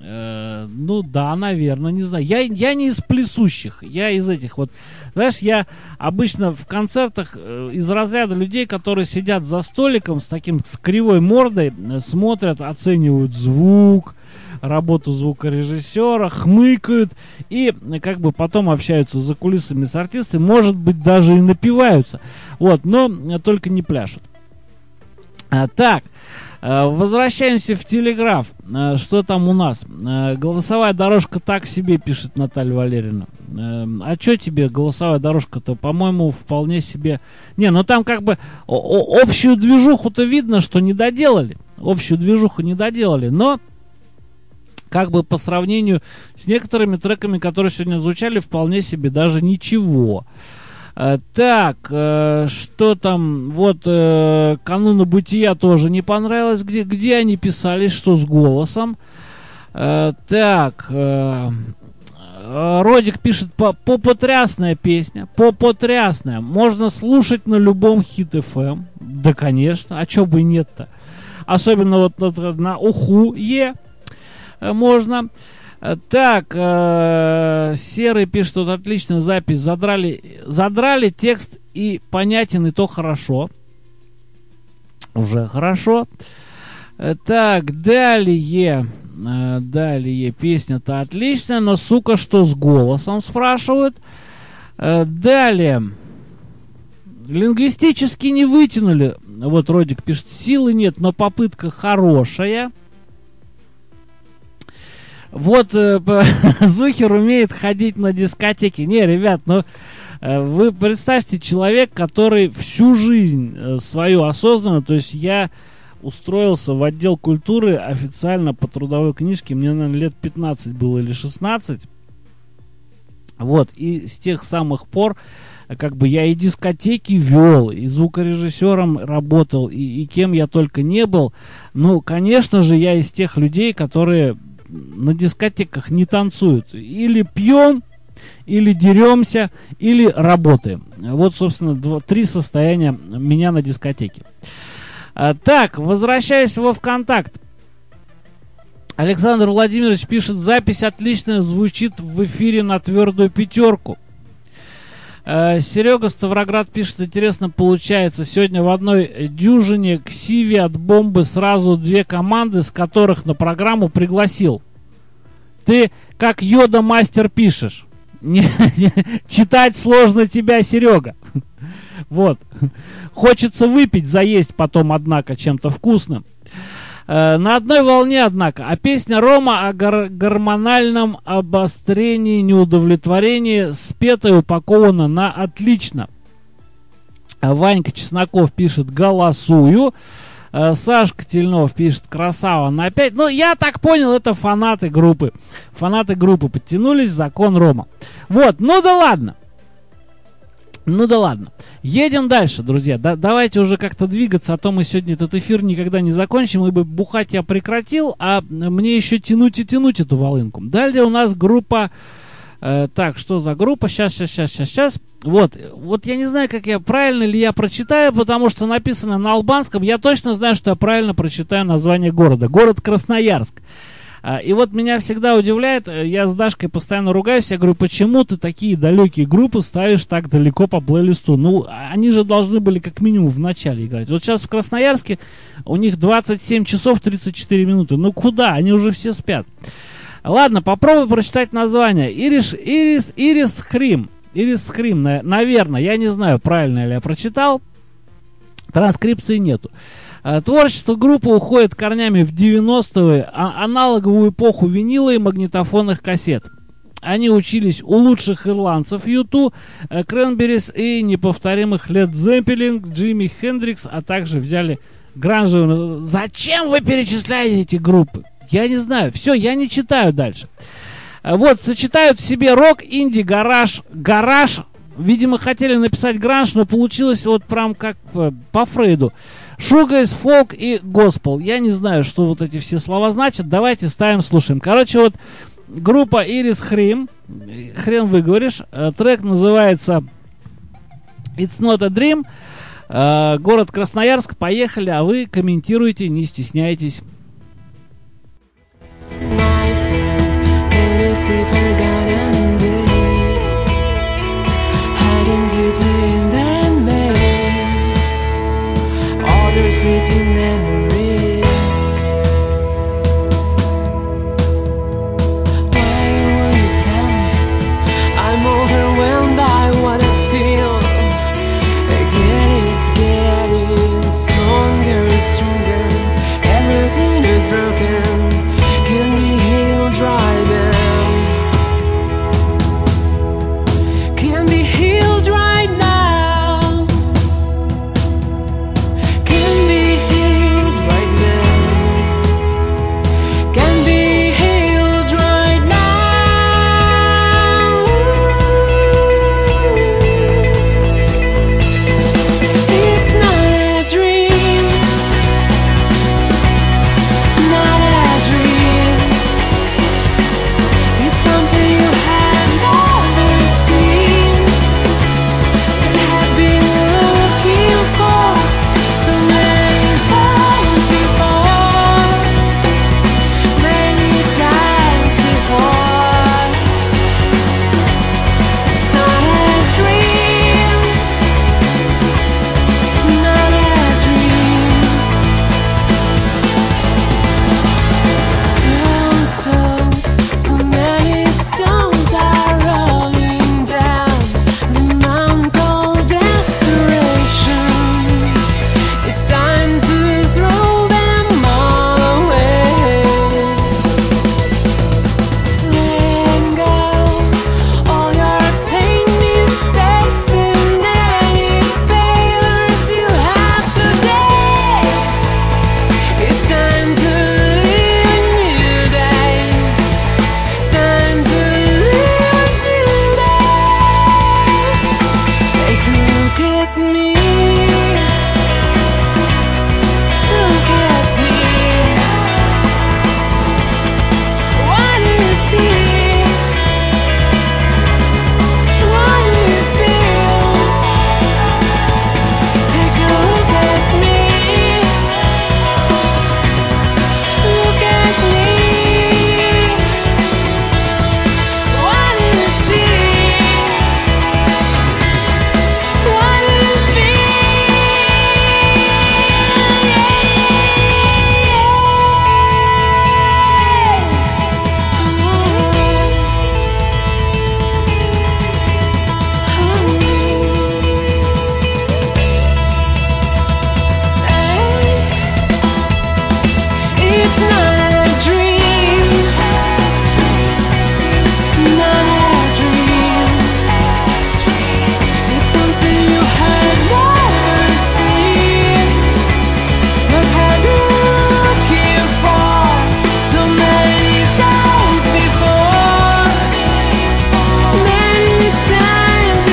Э, ну да, наверное, не знаю. Я, я не из плясущих, я из этих вот. Знаешь, я обычно в концертах э, из разряда людей, которые сидят за столиком с таким с кривой мордой, э, смотрят, оценивают звук, работу звукорежиссера, хмыкают и э, как бы потом общаются за кулисами с артистами, может быть, даже и напиваются. Вот, но э, только не пляшут. А, так. Возвращаемся в Телеграф. Что там у нас? Голосовая дорожка так себе, пишет Наталья Валерьевна. А что тебе голосовая дорожка-то? По-моему, вполне себе... Не, ну там как бы общую движуху-то видно, что не доделали. Общую движуху не доделали, но как бы по сравнению с некоторыми треками, которые сегодня звучали, вполне себе даже ничего. Так, э, что там, вот э, кануна бытия тоже не понравилось, где, где они писались, что с голосом. Э, так, э, Родик пишет, попотрясная песня, попотрясная, можно слушать на любом хит эф эм, да конечно, а чё бы и нет-то, особенно вот на, на Уху-Е можно. Так, э, Серый пишет, тут отличная запись, задрали, задрали текст и понятен, и то хорошо. Уже хорошо. Так, далее, э, далее, песня-то отличная, но, сука, что с голосом, спрашивают. Э, далее, лингвистически не вытянули, вот Родик пишет, силы нет, но попытка хорошая. Вот э, Зухер умеет ходить на дискотеки. Не, ребят, ну э, вы представьте, человек, который всю жизнь э, свою осознанно, то есть я устроился в отдел культуры официально по трудовой книжке, мне, наверное, лет пятнадцать было или шестнадцать. Вот, и с тех самых пор как бы я и дискотеки вел, и звукорежиссером работал, и, и кем я только не был. Ну, конечно же, я из тех людей, которые на дискотеках не танцуют. Или пьем, или деремся, или работаем. Вот, собственно, два, три состояния меня на дискотеке. А, так, возвращаясь во ВКонтакт. Александр Владимирович пишет, запись отличная, звучит в эфире на твердую пятерку. А, Серега Ставроград пишет, интересно получается, сегодня в одной дюжине к Сиве от бомбы сразу две команды, с которых на программу пригласил. Ты как Йода мастер пишешь. Не, не, читать сложно тебя, Серега. Вот. Хочется выпить, заесть потом, однако, чем-то вкусным. Э, на одной волне, однако. А песня Рома о гор- гормональном обострении, неудовлетворении спета и упакована на отлично. А Ванька Чесноков пишет «Голосую». Э, Сашка Тельнов пишет «Красава на пять». Ну, я так понял, это фанаты группы. Фанаты группы подтянулись, закон Рома. Вот, ну да ладно. Ну да ладно. Едем дальше, друзья. Да, давайте уже как-то двигаться, а то мы сегодня этот эфир никогда не закончим. Ибо бухать я прекратил, а мне еще тянуть и тянуть эту волынку. Далее у нас группа... Э, так, что за группа? Сейчас, сейчас, сейчас, сейчас, сейчас. Вот, вот я не знаю, как я, правильно ли я прочитаю, потому что написано на албанском. Я точно знаю, что я правильно прочитаю название города. Город Красноярск. А, и вот меня всегда удивляет, я с Дашкой постоянно ругаюсь, я говорю, почему ты такие далекие группы ставишь так далеко по плейлисту? Ну, они же должны были как минимум в начале играть. Вот сейчас в Красноярске у них двадцать семь часов тридцать четыре минуты. Ну куда? Они уже все спят. Ладно, попробуй прочитать название. Ирис, Ирис, Ирис Хрим. Ирис Хрим, наверное, я не знаю, правильно ли я прочитал. Транскрипции нету. Творчество группы уходит корнями в девяностые, а аналоговую эпоху винила и магнитофонных кассет. Они учились у лучших ирландцев ю ту, Кренберис и неповторимых Led Zeppelin, Джимми Хендрикс, а также взяли гранжевую... Зачем вы перечисляете эти группы? Я не знаю. Все, я не читаю дальше. Вот, сочетают в себе рок, инди, гараж. Гараж, видимо, хотели написать гранж, но получилось вот прям как по Фрейду. Шугейз, фолк и госпел. Я не знаю, что вот эти все слова значат. Давайте ставим, слушаем. Короче, вот группа Ирис Хрим. Хрен выговоришь. Трек называется It's Not a Dream. Город Красноярск. Поехали, а вы комментируйте, не стесняйтесь. Life see forgotten days, hiding deeply in their maze, all their sleeping memories. Why won't you tell me? I'm overwhelmed by what I feel. Again, it's getting stronger, stronger. Everything is broken, can be healed right now. Can be healed right now. Can be healed right now. Can be healed right now. It's not a dream, not a dream. It's something you have never seen, but have been looking for so many times before, many times before. It's not a dream, not a dream. Stones, stones, so many stones are rolling down the mountain called desperation. It's time to throw them all away. Let go all your pain, mistakes, and any failures you have today. It's time to live a new day. Time to live a new day. Take a look at me. Look at me. What do you see? What do you feel? Take a look at me. Look at me. What do you see? What do you It's not a dream, not a dream. It's something you had never seen, but had been looking for so many times before, many times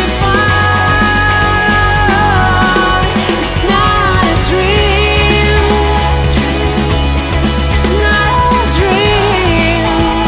before. It's not a dream, not a dream.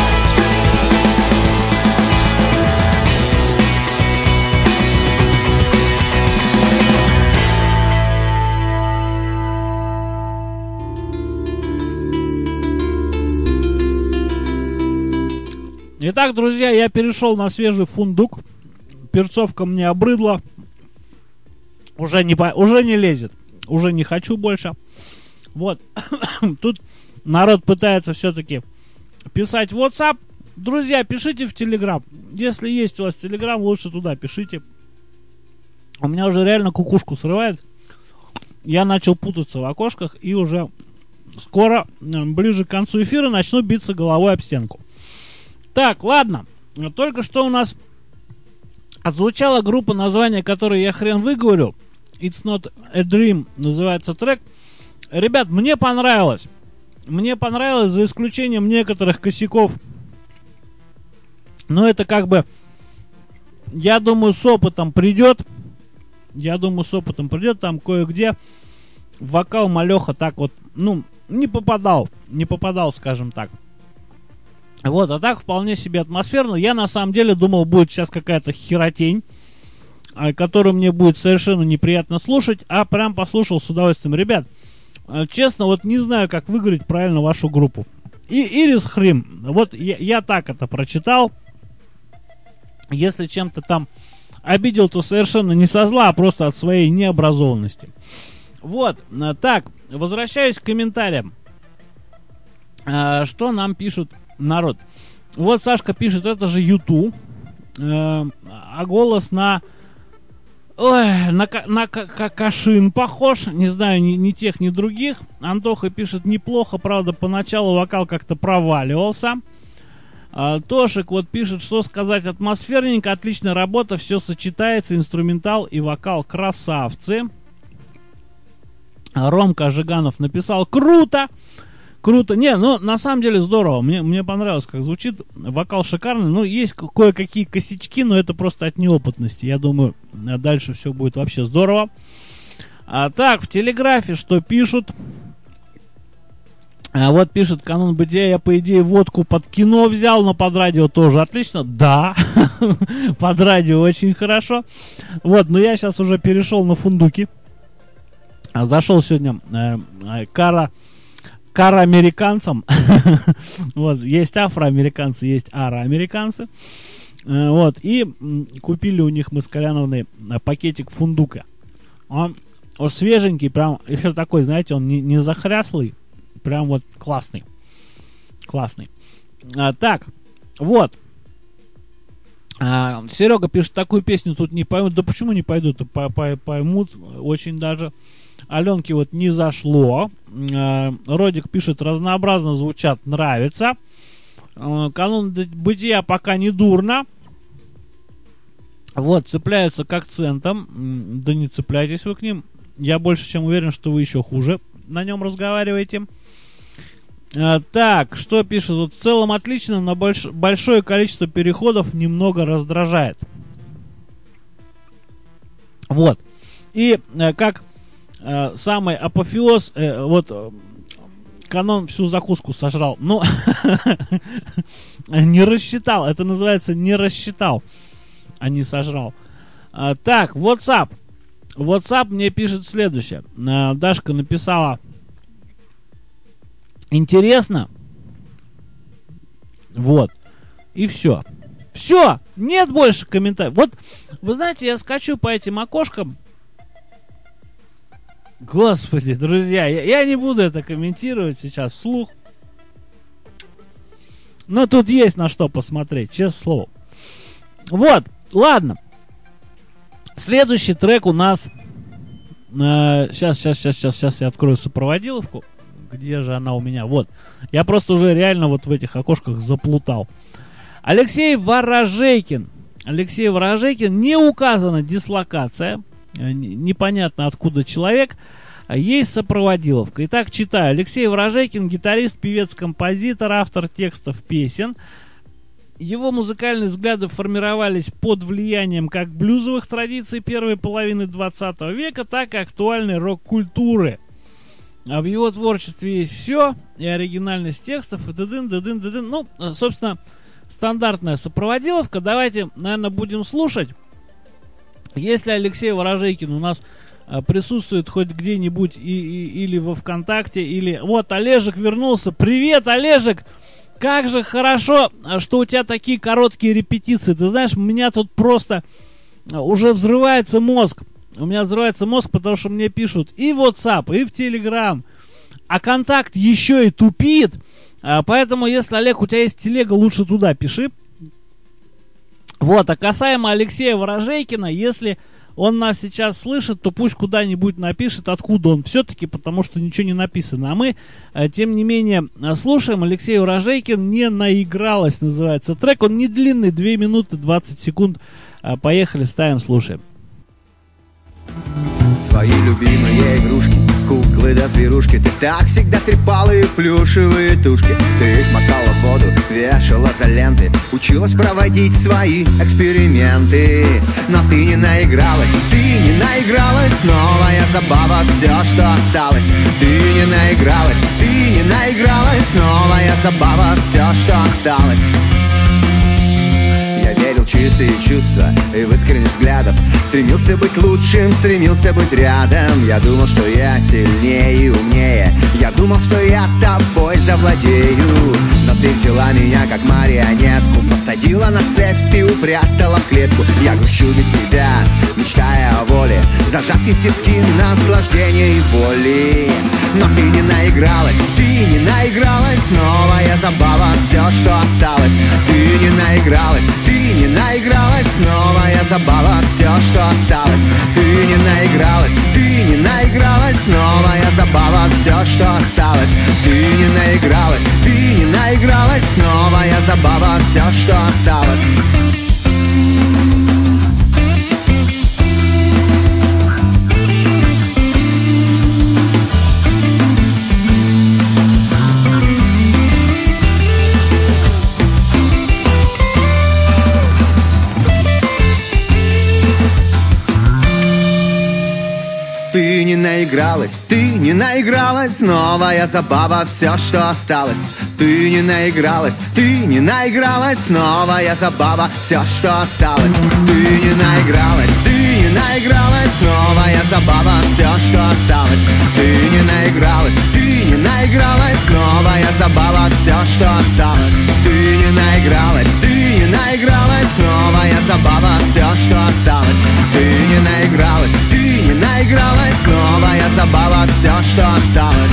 Итак, друзья, я перешел на свежий фундук. Перцовка мне обрыдла. Уже не, по- уже не лезет. Уже не хочу больше. Вот. Тут народ пытается все-таки писать в WhatsApp. Друзья, пишите в Telegram. Если есть у вас Telegram, лучше туда пишите. У меня уже реально кукушку срывает. Я начал путаться в окошках и уже скоро, э, ближе к концу эфира, начну биться головой об стенку. Так, ладно. Только что у нас отзвучала группа, название которой я хрен выговорю. It's Not a Dream называется трек. Ребят, мне понравилось. Мне понравилось, за исключением некоторых косяков. Но это как бы, я думаю, с опытом придет. Я думаю, с опытом придет. Там кое-где вокал малеха так вот, ну, не попадал. Не попадал, скажем так. Вот, а так вполне себе атмосферно. Я на самом деле думал, будет сейчас какая-то херотень, которую мне будет совершенно неприятно слушать, а прям послушал с удовольствием. Ребят, честно, вот не знаю, как выиграть правильно вашу группу. И Ирис Хрим. Вот я, я так это прочитал. Если чем-то там обидел, то совершенно не со зла, а просто от своей необразованности. Вот, так, возвращаюсь к комментариям. А, что нам пишут народ? Вот Сашка пишет, это же Юту. А, а голос на... Ой, на, на Кашин похож. Не знаю ни, ни тех, ни других. Антоха пишет, неплохо, правда, поначалу вокал как-то проваливался. А, Тошик вот пишет, что сказать, атмосферненько, отличная работа, все сочетается, инструментал и вокал красавцы. Ромка Жиганов написал, круто, круто, не, ну на самом деле здорово, мне, мне понравилось, как звучит, вокал шикарный, ну есть кое-какие косячки, но это просто от неопытности, я думаю, дальше все будет вообще здорово. А, так, в Телеграфе что пишут? А вот пишет Канон Бытия, я по идее водку под кино взял, но под радио тоже отлично. Да, под радио очень хорошо. Вот, но я сейчас уже перешел на фундуки. Зашел сегодня э, э, кара, кара американцам. Вот, есть афроамериканцы, есть ароамериканцы. Э, вот, и м, купили у них мы с Коляновной пакетик фундука. Он, он свеженький, прям еще такой, знаете, он не, не захряслый. Прям вот классный. Классный. А, так, вот. А, Серега пишет, такую песню тут не поймут. Да почему не пойдут? Поймут очень даже. Аленке вот не зашло. А, Родик пишет, разнообразно звучат, нравится. А, Канон Бытия пока не дурно. Вот, цепляются к акцентам. Да не цепляйтесь вы к ним. Я больше чем уверен, что вы еще хуже на нем разговариваете. А, так, что пишет? Вот, в целом отлично, но больш, большое количество переходов немного раздражает. Вот. И э, как э, самый апофеоз, э, вот э, Канон всю закуску сожрал. Ну, не рассчитал. Это называется не рассчитал, а не сожрал. А, так, WhatsApp. WhatsApp мне пишет следующее. А, Дашка написала: интересно. Вот. И все. Все! Нет больше комментариев. Вот, вы знаете, я скачу по этим окошкам. Господи, друзья, я, я не буду это комментировать сейчас вслух. Но тут есть на что посмотреть, честное слово. Вот, ладно. Следующий трек у нас... Э, сейчас, сейчас, сейчас, сейчас, сейчас я открою сопроводиловку. Где же она у меня? Вот. Я просто уже реально вот в этих окошках заплутал. Алексей Ворожейкин. Алексей Ворожейкин. Не указана дислокация. Непонятно откуда человек. Есть сопроводиловка. Итак, читаю. Алексей Ворожейкин. Гитарист, певец, композитор, автор текстов песен. Его музыкальные взгляды формировались под влиянием как блюзовых традиций первой половины двадцатого века, так и актуальной рок-культуры. А в его творчестве есть все, и оригинальность текстов, и дыдын, дыдын, дыдын. Ну, собственно, стандартная сопроводиловка. Давайте, наверное, будем слушать. Если Алексей Ворожейкин у нас а, присутствует хоть где-нибудь и, и, или во ВКонтакте, или... Вот, Олежек вернулся. Привет, Олежек! Как же хорошо, что у тебя такие короткие репетиции. Ты знаешь, у меня тут просто уже взрывается мозг. У меня взрывается мозг, потому что мне пишут и в WhatsApp, и в Telegram. А контакт еще и тупит. Поэтому, если, Олег, у тебя есть телега, лучше туда пиши. Вот, а касаемо Алексея Ворожейкина, если он нас сейчас слышит, то пусть куда-нибудь напишет, откуда он все-таки, потому что ничего не написано. А мы, тем не менее, слушаем. Алексей Ворожейкин, «Не наигралась» называется трек. Он не длинный, две минуты двадцать секунд. Поехали, ставим, слушаем. Твои любимые игрушки, куклы да зверушки. Ты так всегда трепала их плюшевые тушки. Ты их макала в воду, вешала за ленты, училась проводить свои эксперименты. Но ты не наигралась, ты не наигралась. Новая забава, все, что осталось. Ты не наигралась, ты не наигралась. Новая забава, все, что осталось. Я верил в чистые чувства и в искренность взглядов. Стремился быть лучшим, стремился быть рядом. Я думал, что я сильнее и умнее. Я думал, что я тобой завладею. ты взяла меня как марионетку, посадила на цепь и упрятала в клетку. Я грущу без тебя, мечтая о воле, зажатки в тиски наслаждения и боли. Но ты не наигралась, ты не наигралась, новая забава, все, что осталось. Ты не наигралась, ты не наигралась, новая забава, все, что осталось. Ты не наигралась, ты не наигралась, новая забава, все, что осталось. Ты не наигралась, ты не наигралась, новая забава, все, что осталось. Ты не наигралась, ты не наигралась, новая забава, все, что осталось. Ты не наигралась, ты не наигралась, новая забава, все, что осталось. Ты не наигралась, ты не наигралась, новая забава, все, что осталось. Ты не наигралась, ты не наигралась, новая забава, все, что осталось. Ты не наигралась, ты не наигралась, новая забава, все, что осталось. Ты не наигралась, ты не наигралась, новая забава, все, что осталось.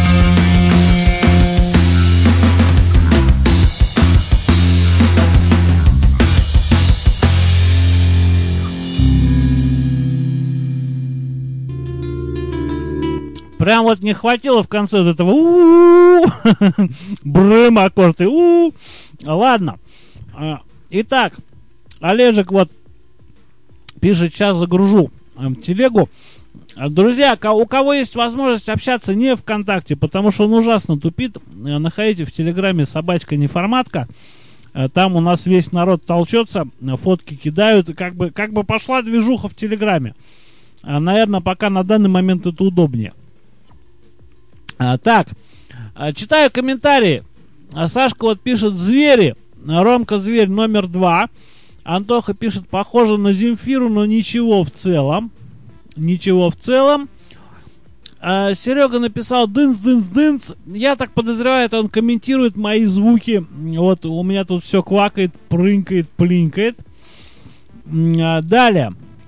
Прям вот не хватило в конце вот этого у-у-у, брым аккорды. У-у-у. Ладно. Итак, Олежек вот пишет, сейчас загружу телегу. Друзья, у кого есть возможность общаться не ВКонтакте, потому что он ужасно тупит, находите в Телеграме собачка неформатка. Там у нас весь народ толчется, фотки кидают, как бы, как бы пошла движуха в Телеграме. Наверное, пока на данный момент это удобнее. Так, читаю комментарии. Сашка вот пишет: звери. Ромка зверь номер два. Антоха пишет: похоже на Земфиру, но ничего в целом. Ничего в целом. А, Серега написал: дынц-дынц-дынц. Я так подозреваю, это он комментирует мои звуки. Вот у меня тут все квакает, прынкает, плинкает. А, далее.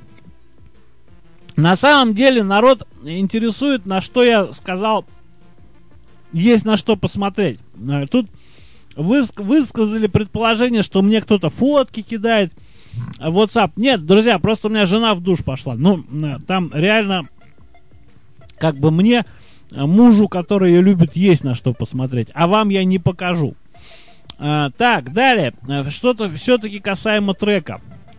На самом деле народ интересует, на что я сказал, есть на что посмотреть. А, тут выск- высказали предположение, что мне кто-то фотки кидает в WhatsApp. Нет, друзья, просто у меня жена в душ пошла. Ну, там реально, как бы мне, мужу, который ее любит, есть на что посмотреть. А вам я не покажу. А, так, далее. Что-то все-таки касаемо трека.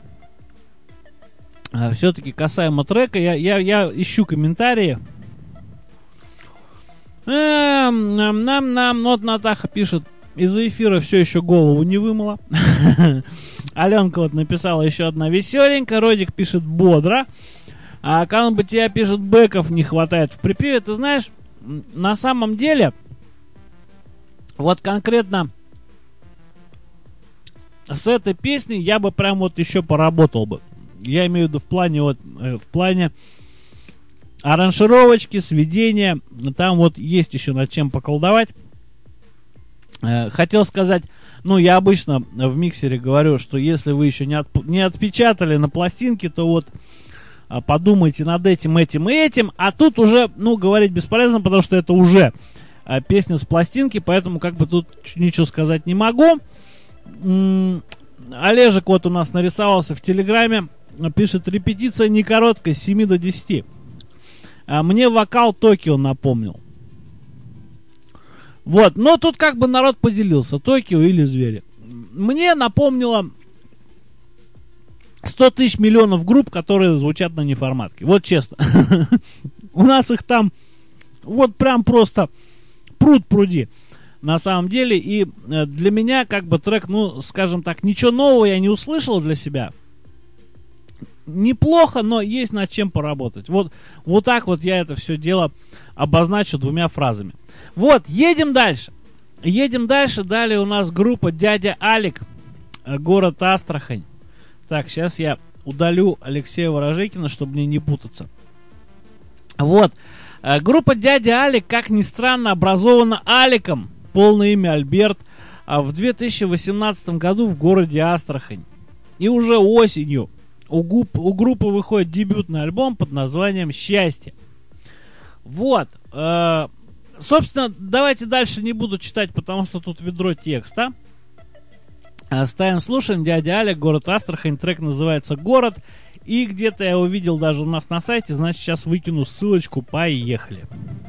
А, все-таки касаемо трека. Я, я, я ищу комментарии. Эм, нам, нам, нам. Вот Натаха пишет: из-за эфира все еще голову не вымыла. Аленка вот написала: еще одна веселенькая. Родик пишет: бодро. А Канбатия пишет: бэков не хватает в припеве. Ты знаешь, на самом деле, вот конкретно с этой песней я бы прям вот еще поработал бы. Я имею в виду в плане вот, в плане аранжировочки, сведения. Там вот есть еще над чем поколдовать. Хотел сказать, ну, я обычно в миксере говорю, что если вы еще не, отп- не отпечатали на пластинке, то вот а, подумайте над этим, этим и этим. А тут уже, ну, говорить бесполезно, потому что это уже а, песня с пластинки, поэтому как бы тут ничего сказать не могу. М-м- Олежек вот у нас нарисовался в Телеграме, пишет: репетиция не короткая, с семи до десяти. А, мне вокал Токио напомнил. Вот, но тут как бы народ поделился: Токио или звери. Мне напомнило сто тысяч миллионов групп, которые звучат на неформатке. Вот честно. У нас их там вот прям просто пруд пруди. На самом деле. И для меня как бы трек, ну, скажем так, ничего нового я не услышал для себя. Неплохо, но есть над чем поработать. Вот, вот так вот я это все дело обозначу двумя фразами. Вот, едем дальше. Едем дальше. Далее у нас группа «Дядя Алик», город Астрахань. Так, сейчас я удалю Алексея Ворожейкина, чтобы мне не путаться. Вот. Группа «Дядя Алик», как ни странно, образована Аликом. Полное имя Альберт. а, в две тысячи восемнадцатом году в городе Астрахань. И уже осенью у, гуп, у группы выходит дебютный альбом под названием «Счастье». Вот. Э, собственно, давайте дальше не буду читать, потому что тут ведро текста. Ставим, слушаем. Дядя Аля, город Астрахань. Трек называется «Город». И где-то я увидел даже у нас на сайте. Значит, сейчас выкину ссылочку. Поехали.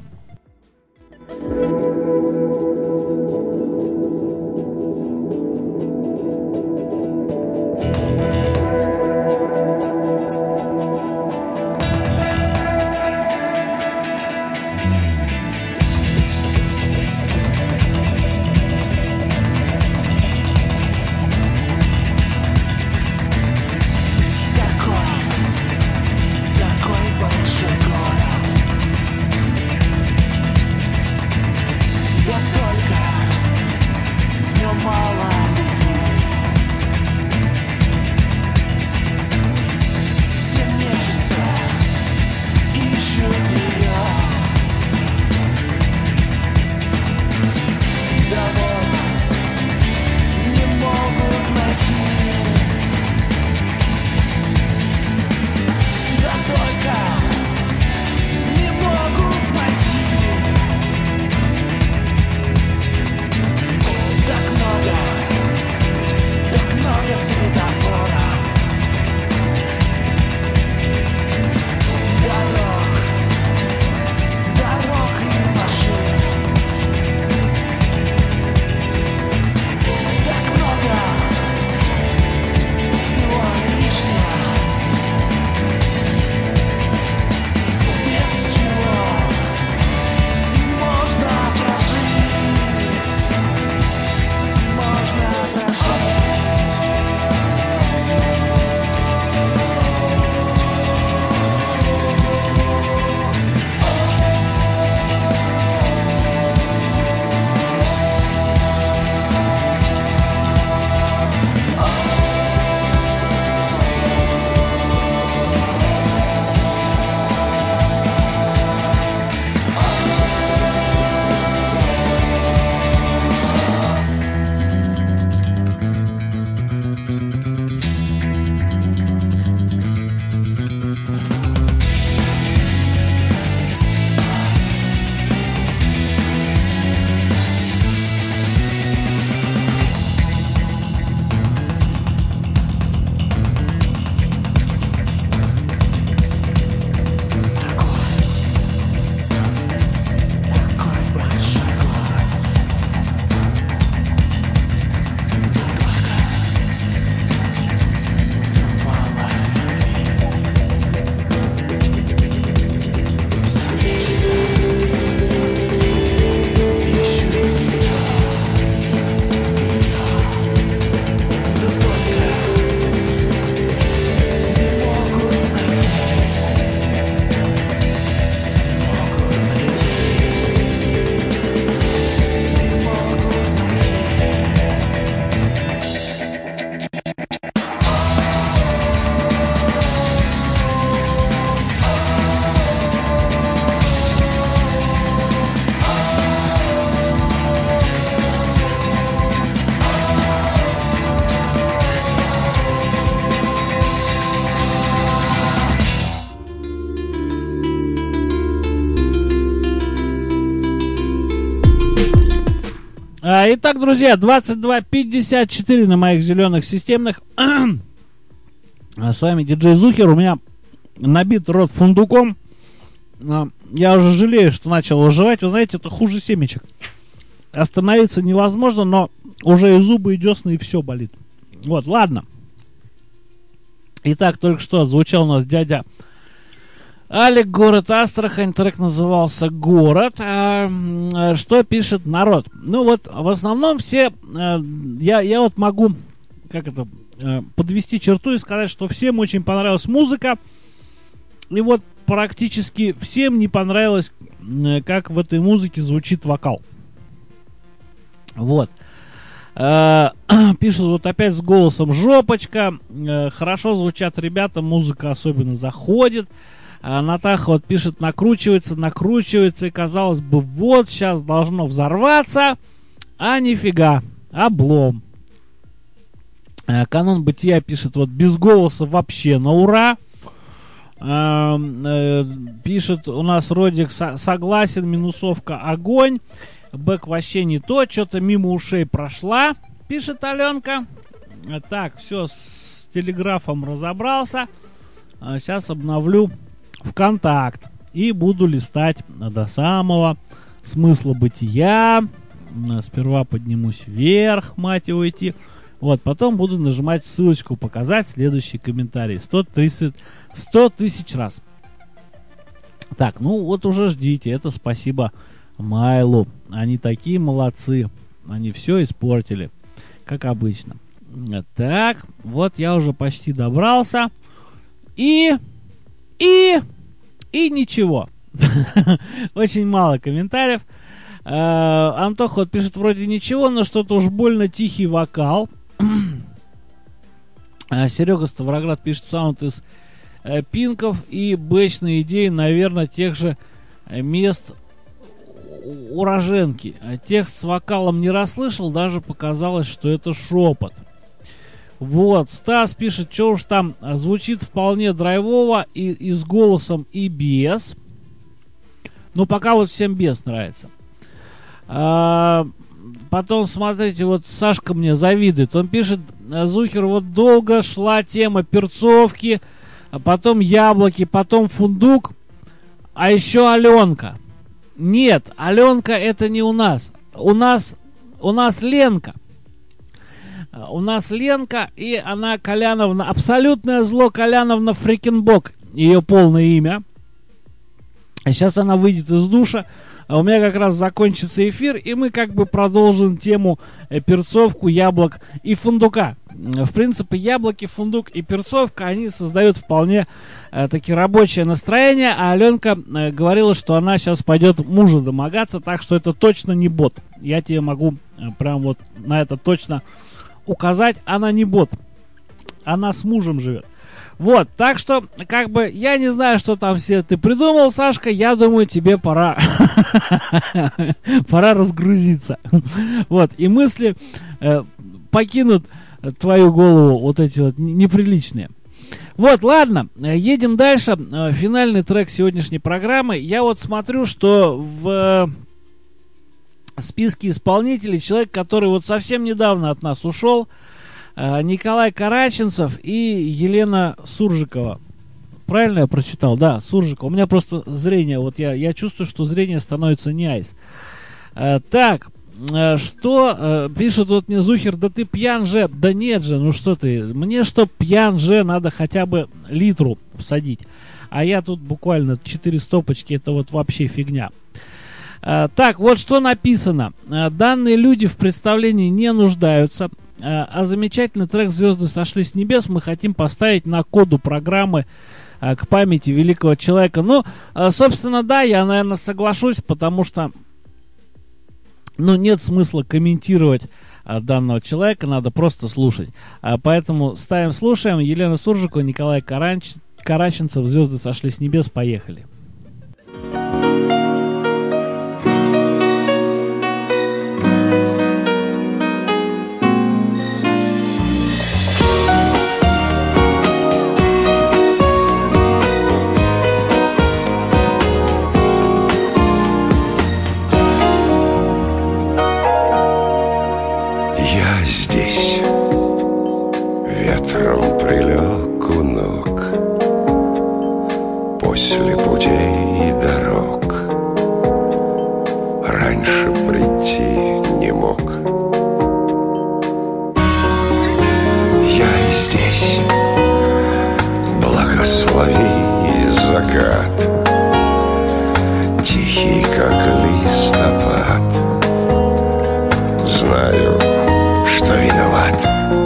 Итак, друзья, двадцать два пятьдесят четыре на моих зеленых системных. С вами диджей Зухер. У меня набит рот фундуком. Я уже жалею, что начал его жевать. Вы знаете, это хуже семечек. Остановиться невозможно, но уже и зубы, и десны, и все болит. Вот, ладно. Итак, только что отзвучал у нас дядя Алик, город Астрахань, трек назывался «Город». А, что пишет народ? Ну вот, в основном все, а, я, я вот могу, как это, а, подвести черту и сказать, что всем очень понравилась музыка. И вот практически всем не понравилось, как в этой музыке звучит вокал. Вот. А, пишут вот опять с голосом «Жопочка». А, хорошо звучат ребята, музыка особенно заходит. А Натаха вот пишет, накручивается, накручивается, и казалось бы, вот сейчас должно взорваться, а нифига. облом. Э, канон бытия пишет, вот без голоса вообще на ура. Э, э, пишет у нас Родик, со- согласен, минусовка огонь. Бэк вообще не то, что-то мимо ушей прошла, пишет Аленка. Э, так, все, с телеграфом разобрался. Э, сейчас обновлю ВКонтакт и буду листать до самого смысла бытия. Сперва поднимусь вверх, мать его, идти. Вот, потом буду нажимать ссылочку, показать следующий комментарий. сто тридцать, сто тысяч раз. Так, ну вот уже ждите. Это спасибо Майлу. Они такие молодцы. Они все испортили, как обычно. Так, вот я уже почти добрался. И... И... И ничего. Очень мало комментариев. Uh, Антоха вот пишет вроде ничего, но что-то уж больно тихий вокал. uh, Серега Ставроград пишет саунд из uh, пинков и бэчные идеи, наверное, тех же uh, мест уроженки. Uh, текст с вокалом не расслышал, даже показалось, что это шепот. Вот, Стас пишет, что уж там, uh, звучит вполне драйвово и, и с голосом, и без. Ну, пока вот всем без нравится. А, потом, смотрите, вот Сашка мне завидует. Он пишет, Зухер, вот долго шла тема перцовки, а потом яблоки, потом фундук, а еще Аленка. Нет, Аленка это не у нас. У нас, у нас Ленка. У нас Ленка, и она Коляновна, абсолютное зло Коляновна Фрикенбок, ее полное имя. А сейчас она выйдет из душа. А у меня как раз закончится эфир, и мы как бы продолжим тему э, перцовку, яблок и фундука. В принципе, яблоки, фундук и перцовка, они создают вполне э, таки рабочее настроение. А Аленка э, говорила, что она сейчас пойдет мужа домогаться, так что это точно не бот. Я тебе могу э, прям вот на это точно указать. Она не бот. Она с мужем живет. Вот, так что, как бы, я не знаю, что там все ты придумал, Сашка, я думаю, тебе пора, пора разгрузиться. Вот, и мысли э, покинут твою голову, вот эти вот неприличные. Вот, ладно, едем дальше. Финальный трек сегодняшней программы. Я вот смотрю, что в списке исполнителей человек, который вот совсем недавно от нас ушел, Николай Караченцев и Елена Суржикова. Правильно я прочитал? Да, Суржикова. У меня просто зрение, вот я, я чувствую, что зрение становится не айс. А, так, а, что а, пишет вот мне Зухер, да ты пьян же. Да нет же, ну что ты. Мне что пьян же, надо хотя бы литру всадить. А я тут буквально четыре стопочки, это вот вообще фигня. А, так, вот что написано. А, данные люди в представлении не нуждаются. А замечательный трек «Звезды сошли с небес» мы хотим поставить на коду программы а, к памяти великого человека. Ну, а, собственно, да, я, наверное, соглашусь, потому что, ну, нет смысла комментировать а, данного человека, надо просто слушать. А, поэтому ставим, слушаем. Елена Суржикова, Николай Карач... Караченцев, «Звезды сошли с небес». Поехали. Тихий, как листопад. Знаю, что виноват.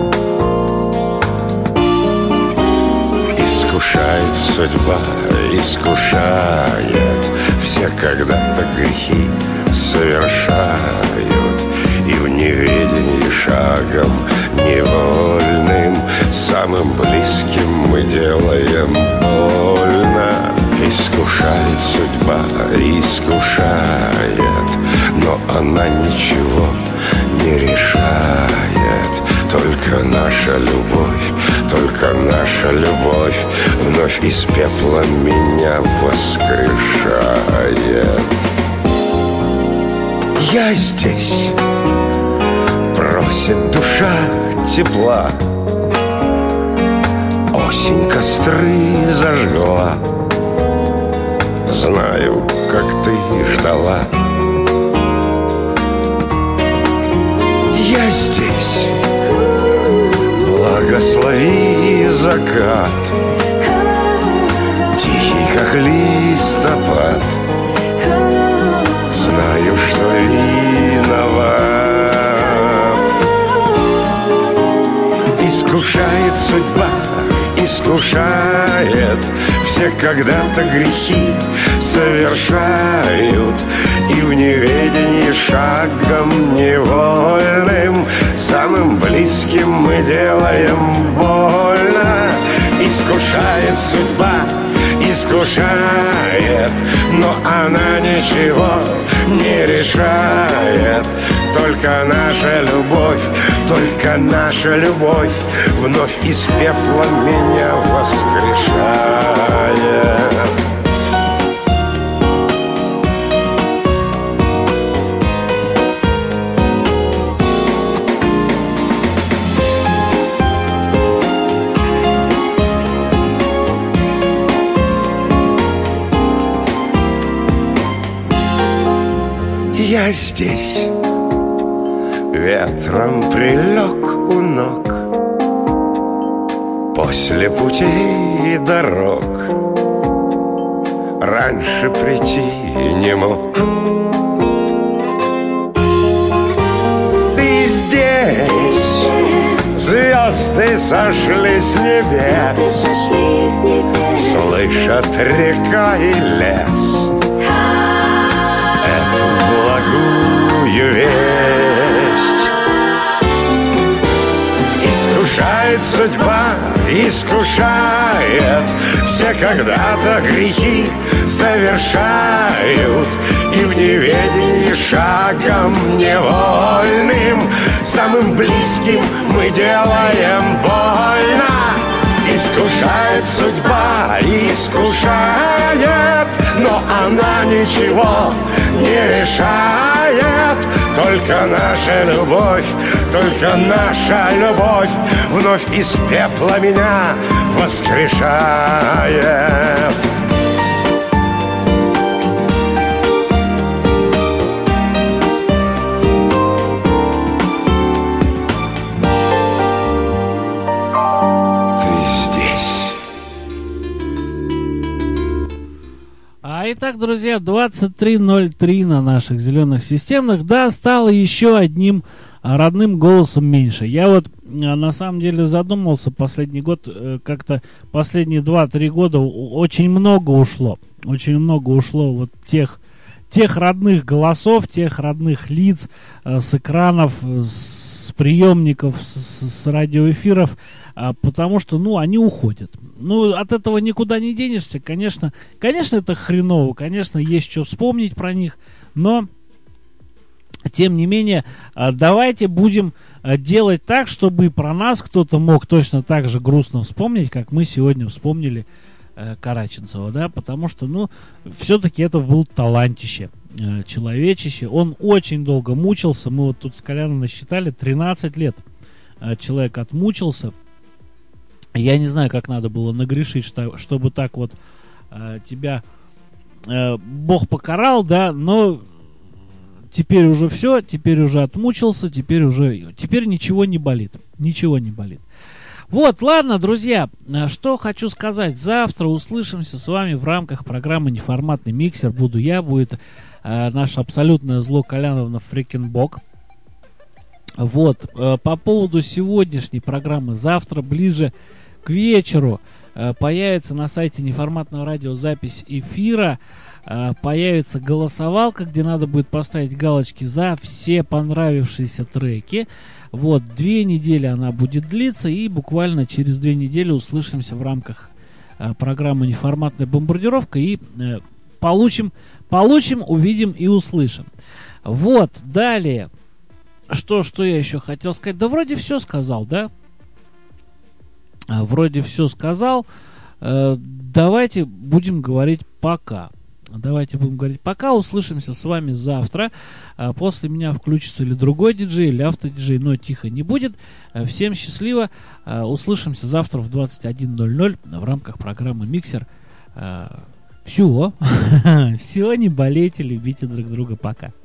Искушает судьба, искушает. Все когда-то грехи совершают, и в неведении шагом невольным самым близким мы делаем больно. Искушает судьба, искушает, но она ничего не решает. наша любовь, только наша любовь вновь из пепла меня воскрешает. Я здесь, просит душа тепла, осень костры зажгла. Знаю, как ты ждала. Я здесь, благослови закат, тихий, как листопад. Знаю, что виноват. Искушает судьба, искушает. Все когда-то грехи совершают, и в неведении шагом невольным самым близким мы делаем больно. Искушает судьба, искушает, но она ничего не решает. Только наша любовь, только наша любовь вновь из пепла меня воскрешает. Я здесь, ветром прилег у ног, после путей и дорог раньше прийти не мог. Ты здесь, звезды сошли с небес, слышат река и лес благую весть. Искушает судьба, искушает. Все когда-то грехи совершают, и в неведении шагом невольным самым близким мы делаем больно. Искушает судьба, искушает, но она ничего не решает. Только наша любовь, только наша любовь вновь из пепла меня воскрешает. Итак, друзья, двадцать три ноль три на наших зеленых системных. Да, стало еще одним родным голосом меньше. Я вот на самом деле задумался последний год, как-то последние два-три года очень много ушло. Очень много ушло вот тех, тех родных голосов, тех родных лиц с экранов, с приемников, с, с радиоэфиров. Потому что, ну, они уходят. Ну, от этого никуда не денешься. Конечно, конечно, это хреново. Конечно, есть что вспомнить про них. Но, тем не менее, давайте будем делать так, чтобы про нас кто-то мог точно так же грустно вспомнить, как мы сегодня вспомнили Караченцева, да, потому что, ну, все-таки это был талантище, человечище. Он очень долго мучился. Мы вот тут с Коляном насчитали тринадцать лет. Человек отмучился. Я не знаю, как надо было нагрешить, что, чтобы так вот э, тебя э, Бог покарал, да, но теперь уже все, теперь уже отмучился, теперь уже, теперь ничего не болит, ничего не болит. Вот, ладно, друзья, что хочу сказать. Завтра услышимся с вами в рамках программы «Неформатный миксер». Буду я, будет э, наше абсолютное зло Коляновна Фрикенбок. Вот, э, по поводу сегодняшней программы, завтра ближе к вечеру э, появится на сайте Неформатного радио запись эфира, э, появится голосовалка, где надо будет поставить галочки за все понравившиеся треки. Вот, две недели она будет длиться, и буквально через две недели услышимся в рамках э, программы «Неформатная бомбардировка» и э, получим, получим, увидим и услышим. Вот, далее. Что, что я еще хотел сказать? Да вроде все сказал, да? вроде все сказал. Давайте будем говорить пока. Давайте будем говорить пока. Услышимся с вами завтра. После меня включится или другой диджей, или автодиджей, но тихо не будет. Всем счастливо. Услышимся завтра в двадцать один ноль ноль в рамках программы «Миксер». Все. Все, не болейте, любите друг друга. Пока.